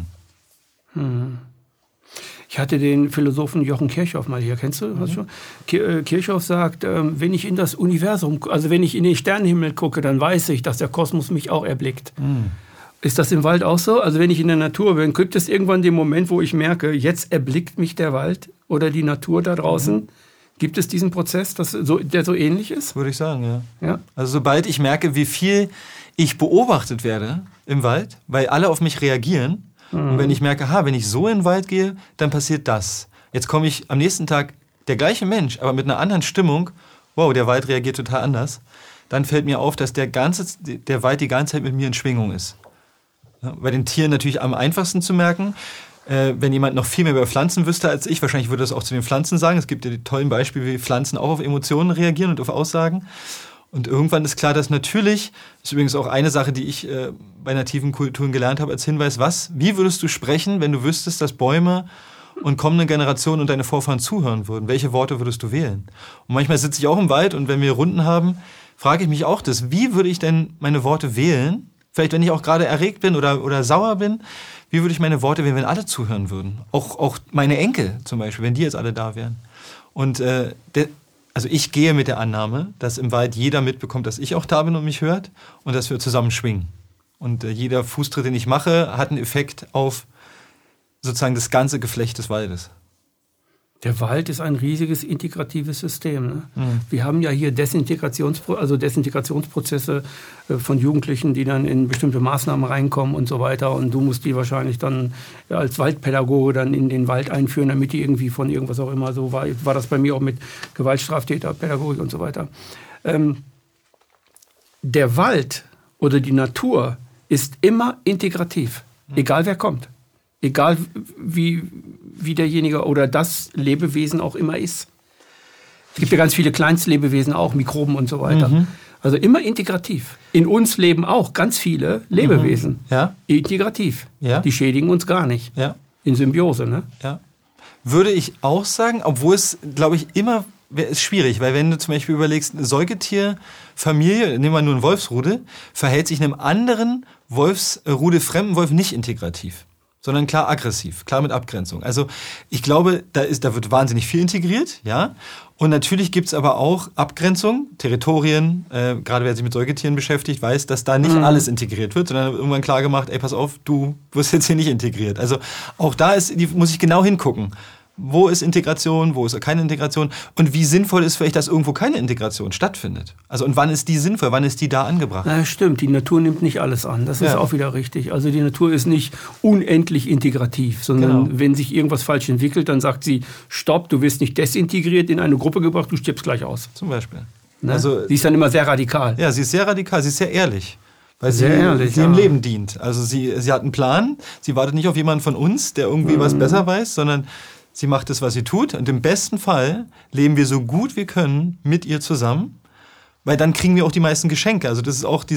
Ich hatte den Philosophen Jochen Kirchhoff mal hier, kennst du das schon? Kirchhoff sagt, wenn ich in das Universum, also wenn ich in den Sternenhimmel gucke, dann weiß ich, dass der Kosmos mich auch erblickt. Ist das im Wald auch so? Also wenn ich in der Natur bin, gibt es irgendwann den Moment, wo ich merke, jetzt erblickt mich der Wald oder die Natur da draußen? Gibt es diesen Prozess, der so ähnlich ist? Würde ich sagen, ja. Also sobald ich merke, wie viel ich beobachtet werde im Wald, weil alle auf mich reagieren, Und wenn ich merke, wenn ich so in den Wald gehe, dann passiert das. Jetzt komme ich am nächsten Tag, der gleiche Mensch, aber mit einer anderen Stimmung, wow, der Wald reagiert total anders, dann fällt mir auf, dass der Wald die ganze Zeit mit mir in Schwingung ist. Ja, bei den Tieren natürlich am einfachsten zu merken. Wenn jemand noch viel mehr über Pflanzen wüsste als ich, wahrscheinlich würde das auch zu den Pflanzen sagen. Es gibt ja die tollen Beispiele, wie Pflanzen auch auf Emotionen reagieren und auf Aussagen. Und irgendwann ist klar, dass natürlich, das ist übrigens auch eine Sache, die ich bei nativen Kulturen gelernt habe als Hinweis, wie würdest du sprechen, wenn du wüsstest, dass Bäume und kommende Generationen und deine Vorfahren zuhören würden? Welche Worte würdest du wählen? Und manchmal sitze ich auch im Wald und wenn wir Runden haben, frage ich mich auch das, wie würde ich denn meine Worte wählen? Vielleicht, wenn ich auch gerade erregt bin oder sauer bin, wie würde ich meine Worte wählen, wenn alle zuhören würden? Auch meine Enkel zum Beispiel, wenn die jetzt alle da wären. Und also ich gehe mit der Annahme, dass im Wald jeder mitbekommt, dass ich auch da bin und mich hört und dass wir zusammen schwingen. Und jeder Fußtritt, den ich mache, hat einen Effekt auf sozusagen das ganze Geflecht des Waldes. Der Wald ist ein riesiges integratives System. Ne? Wir haben ja hier Desintegrationsprozesse von Jugendlichen, die dann in bestimmte Maßnahmen reinkommen und so weiter. Und du musst die wahrscheinlich dann als Waldpädagoge dann in den Wald einführen, damit die irgendwie von irgendwas auch immer, so war das bei mir auch mit Gewaltstraftäterpädagogik und so weiter. Der Wald oder die Natur ist immer integrativ, egal wer kommt. Egal wie derjenige oder das Lebewesen auch immer ist. Es gibt ja ganz viele Kleinstlebewesen auch, Mikroben und so weiter. Also immer integrativ. In uns leben auch ganz viele Lebewesen. Ja. Integrativ. Ja. Die schädigen uns gar nicht. Ja. In Symbiose. Ne? Ja. Würde ich auch sagen, obwohl es, glaube ich, immer ist schwierig, weil wenn du zum Beispiel überlegst, eine Säugetierfamilie, nehmen wir nur einen Wolfsrudel, verhält sich einem anderen Wolfsrudel, fremden Wolf nicht integrativ, sondern klar aggressiv, klar mit Abgrenzung. Also ich glaube, da wird wahnsinnig viel integriert, ja. Und natürlich gibt es aber auch Abgrenzung, Territorien, gerade wer sich mit Säugetieren beschäftigt, weiß, dass da nicht alles integriert wird, sondern irgendwann klar gemacht, ey, pass auf, du wirst jetzt hier nicht integriert. Also auch da muss ich genau hingucken. Wo ist Integration, wo ist keine Integration und wie sinnvoll ist vielleicht, dass irgendwo keine Integration stattfindet. Also und wann ist die sinnvoll, wann ist die da angebracht? Na, stimmt, die Natur nimmt nicht alles an, das ist auch wieder richtig. Also die Natur ist nicht unendlich integrativ, sondern wenn sich irgendwas falsch entwickelt, dann sagt sie, stopp, du wirst nicht desintegriert, in eine Gruppe gebracht, du stirbst gleich aus. Zum Beispiel. Ne? Also, sie ist dann immer sehr radikal. Ja, sie ist sehr radikal, sie ist sehr ehrlich. Weil sie im Leben dient. Also sie hat einen Plan, sie wartet nicht auf jemanden von uns, der irgendwie was besser weiß, sondern sie macht das, was sie tut. Und im besten Fall leben wir so gut wir können mit ihr zusammen, weil dann kriegen wir auch die meisten Geschenke. Also das ist auch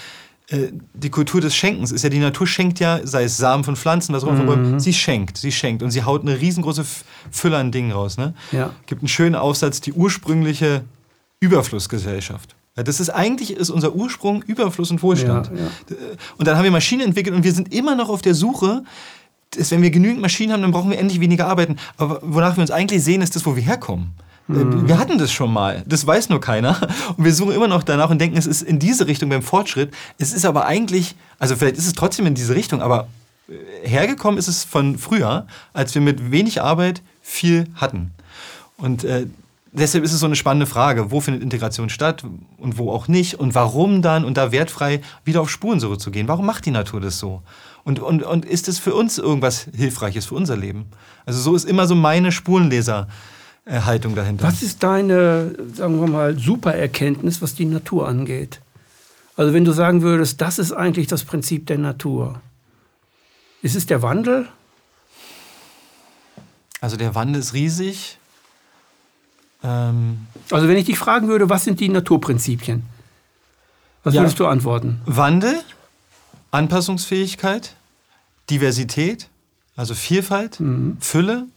die Kultur des Schenkens. Ist ja, die Natur schenkt ja, sei es Samen von Pflanzen, was auch immer, sie schenkt. Und sie haut eine riesengroße Fülle an Dingen raus. Ne? Ja. Gibt einen schönen Aufsatz, die ursprüngliche Überflussgesellschaft. Ja, ist unser Ursprung Überfluss und Wohlstand. Ja, ja. Und dann haben wir Maschinen entwickelt und wir sind immer noch auf der Suche. Wenn wir genügend Maschinen haben, dann brauchen wir endlich weniger arbeiten. Aber wonach wir uns eigentlich sehen, ist das, wo wir herkommen. Wir hatten das schon mal. Das weiß nur keiner. Und wir suchen immer noch danach und denken, es ist in diese Richtung beim Fortschritt. Es ist aber eigentlich, also vielleicht ist es trotzdem in diese Richtung, aber hergekommen ist es von früher, als wir mit wenig Arbeit viel hatten. Und deshalb ist es so eine spannende Frage, wo findet Integration statt und wo auch nicht und warum dann und da wertfrei wieder auf Spurensuche zu gehen. Warum macht die Natur das so? Und ist es für uns irgendwas Hilfreiches für unser Leben? Also so ist immer so meine Spurenleserhaltung dahinter. Was ist deine, sagen wir mal, Supererkenntnis, was die Natur angeht? Also wenn du sagen würdest, das ist eigentlich das Prinzip der Natur. Ist es der Wandel? Also der Wandel ist riesig. Also wenn ich dich fragen würde, was sind die Naturprinzipien? Was würdest du antworten? Wandel, Anpassungsfähigkeit, Diversität, also Vielfalt, Fülle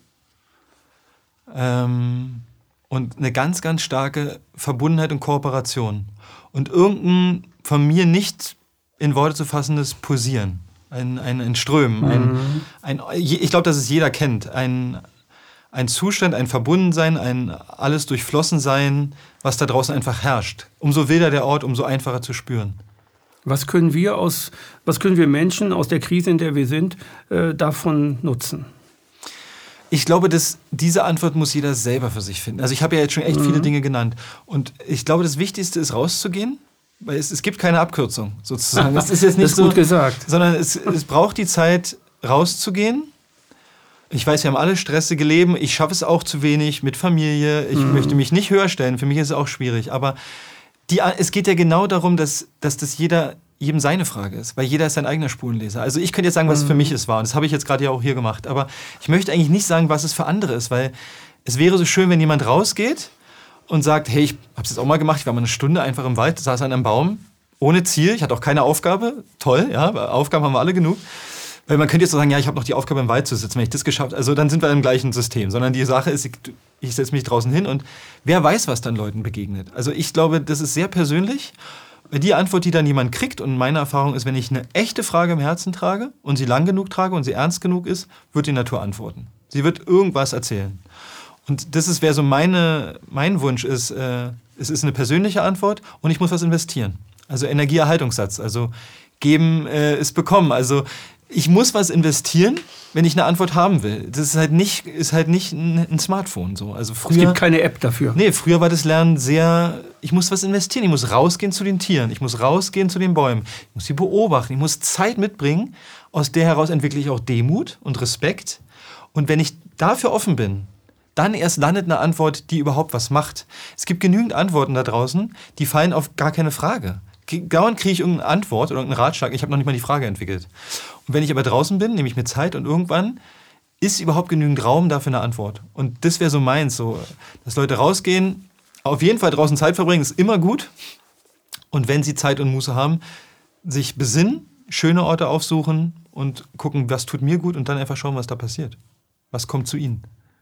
und eine ganz, ganz starke Verbundenheit und Kooperation. Und irgendein von mir nicht in Worte zu fassendes Pulsieren, ein Strömen. Ich glaube, dass es jeder kennt. Ein Zustand, ein Verbundensein, ein alles Durchflossensein, was da draußen einfach herrscht. Umso wilder der Ort, umso einfacher zu spüren. Was können wir Menschen aus der Krise, in der wir sind, davon nutzen? Ich glaube, dass diese Antwort muss jeder selber für sich finden. Also ich habe ja jetzt schon echt viele Dinge genannt. Und ich glaube, das Wichtigste ist rauszugehen, weil es gibt keine Abkürzung sozusagen. Das ist jetzt nicht das ist gut gesagt. Sondern es braucht die Zeit, rauszugehen. Ich weiß, wir haben alle stressige Leben. Ich schaffe es auch zu wenig mit Familie. Ich möchte mich nicht höher stellen. Für mich ist es auch schwierig. Aber es geht ja genau darum, dass das jedem seine Frage ist. Weil jeder ist sein eigener Spurenleser. Also ich könnte jetzt sagen, was für mich es war. Und das habe ich jetzt gerade ja auch hier gemacht. Aber ich möchte eigentlich nicht sagen, was es für andere ist. Weil es wäre so schön, wenn jemand rausgeht und sagt, hey, ich habe es jetzt auch mal gemacht. Ich war mal eine Stunde einfach im Wald, saß an einem Baum. Ohne Ziel. Ich hatte auch keine Aufgabe. Toll, ja. Aufgaben haben wir alle genug. Weil man könnte jetzt so sagen, ja, ich habe noch die Aufgabe im Wald zu sitzen, wenn ich das geschafft habe. Also dann sind wir im gleichen System. Sondern die Sache ist, ich setze mich draußen hin und wer weiß, was dann Leuten begegnet. Also ich glaube, das ist sehr persönlich. Die Antwort, die dann jemand kriegt, und meine Erfahrung ist, wenn ich eine echte Frage im Herzen trage und sie lang genug trage und sie ernst genug ist, wird die Natur antworten. Sie wird irgendwas erzählen. Und das wäre so mein Wunsch ist, es ist eine persönliche Antwort und ich muss was investieren. Also Energieerhaltungssatz, also geben ist bekommen. Also ich muss was investieren, wenn ich eine Antwort haben will. Das ist halt nicht ein Smartphone so. Also früher, es gibt keine App dafür. Nee, früher war das Lernen sehr, ich muss was investieren. Ich muss rausgehen zu den Tieren, ich muss rausgehen zu den Bäumen, ich muss sie beobachten, ich muss Zeit mitbringen. Aus der heraus entwickle ich auch Demut und Respekt. Und wenn ich dafür offen bin, dann erst landet eine Antwort, die überhaupt was macht. Es gibt genügend Antworten da draußen, die fallen auf gar keine Frage. Dauernd kriege ich irgendeine Antwort oder irgendeinen Ratschlag, ich habe noch nicht mal die Frage entwickelt. Und wenn ich aber draußen bin, nehme ich mir Zeit und irgendwann ist überhaupt genügend Raum dafür eine Antwort. Und das wäre so meins, so, dass Leute rausgehen, auf jeden Fall draußen Zeit verbringen, ist immer gut. Und wenn sie Zeit und Muße haben, sich besinnen, schöne Orte aufsuchen und gucken, was tut mir gut und dann einfach schauen, was da passiert. Was kommt zu ihnen?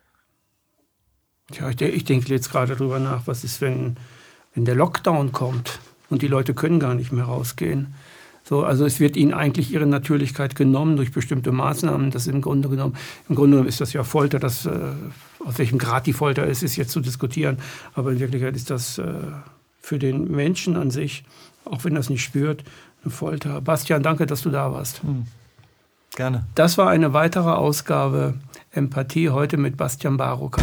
Tja, ich denke jetzt gerade drüber nach, was ist, wenn der Lockdown kommt? Und die Leute können gar nicht mehr rausgehen. So, also es wird ihnen eigentlich ihre Natürlichkeit genommen durch bestimmte Maßnahmen. Das im Grunde genommen ist das ja Folter. Aus welchem Grad die Folter ist jetzt zu diskutieren. Aber in Wirklichkeit ist das für den Menschen an sich, auch wenn das nicht spürt, eine Folter. Bastian, danke, dass du da warst. Gerne. Das war eine weitere Ausgabe Empathie, heute mit Bastian Barocker.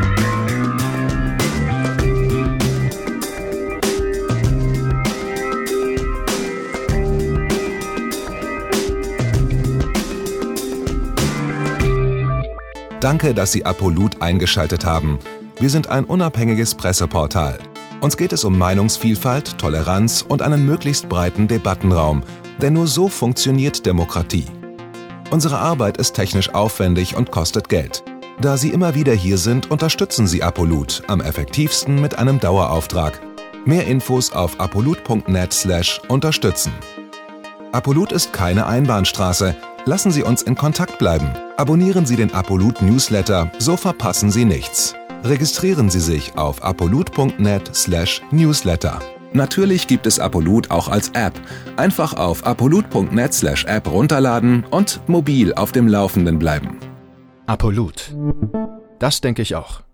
Danke, dass Sie Apolut eingeschaltet haben. Wir sind ein unabhängiges Presseportal. Uns geht es um Meinungsvielfalt, Toleranz und einen möglichst breiten Debattenraum, denn nur so funktioniert Demokratie. Unsere Arbeit ist technisch aufwendig und kostet Geld. Da Sie immer wieder hier sind, unterstützen Sie Apolut am effektivsten mit einem Dauerauftrag. Mehr Infos auf apolut.net/unterstützen. Apolut ist keine Einbahnstraße. Lassen Sie uns in Kontakt bleiben. Abonnieren Sie den Apolut Newsletter, so verpassen Sie nichts. Registrieren Sie sich auf apolut.net/newsletter. Natürlich gibt es Apolut auch als App. Einfach auf apolut.net/app runterladen und mobil auf dem Laufenden bleiben. Apolut. Das denke ich auch.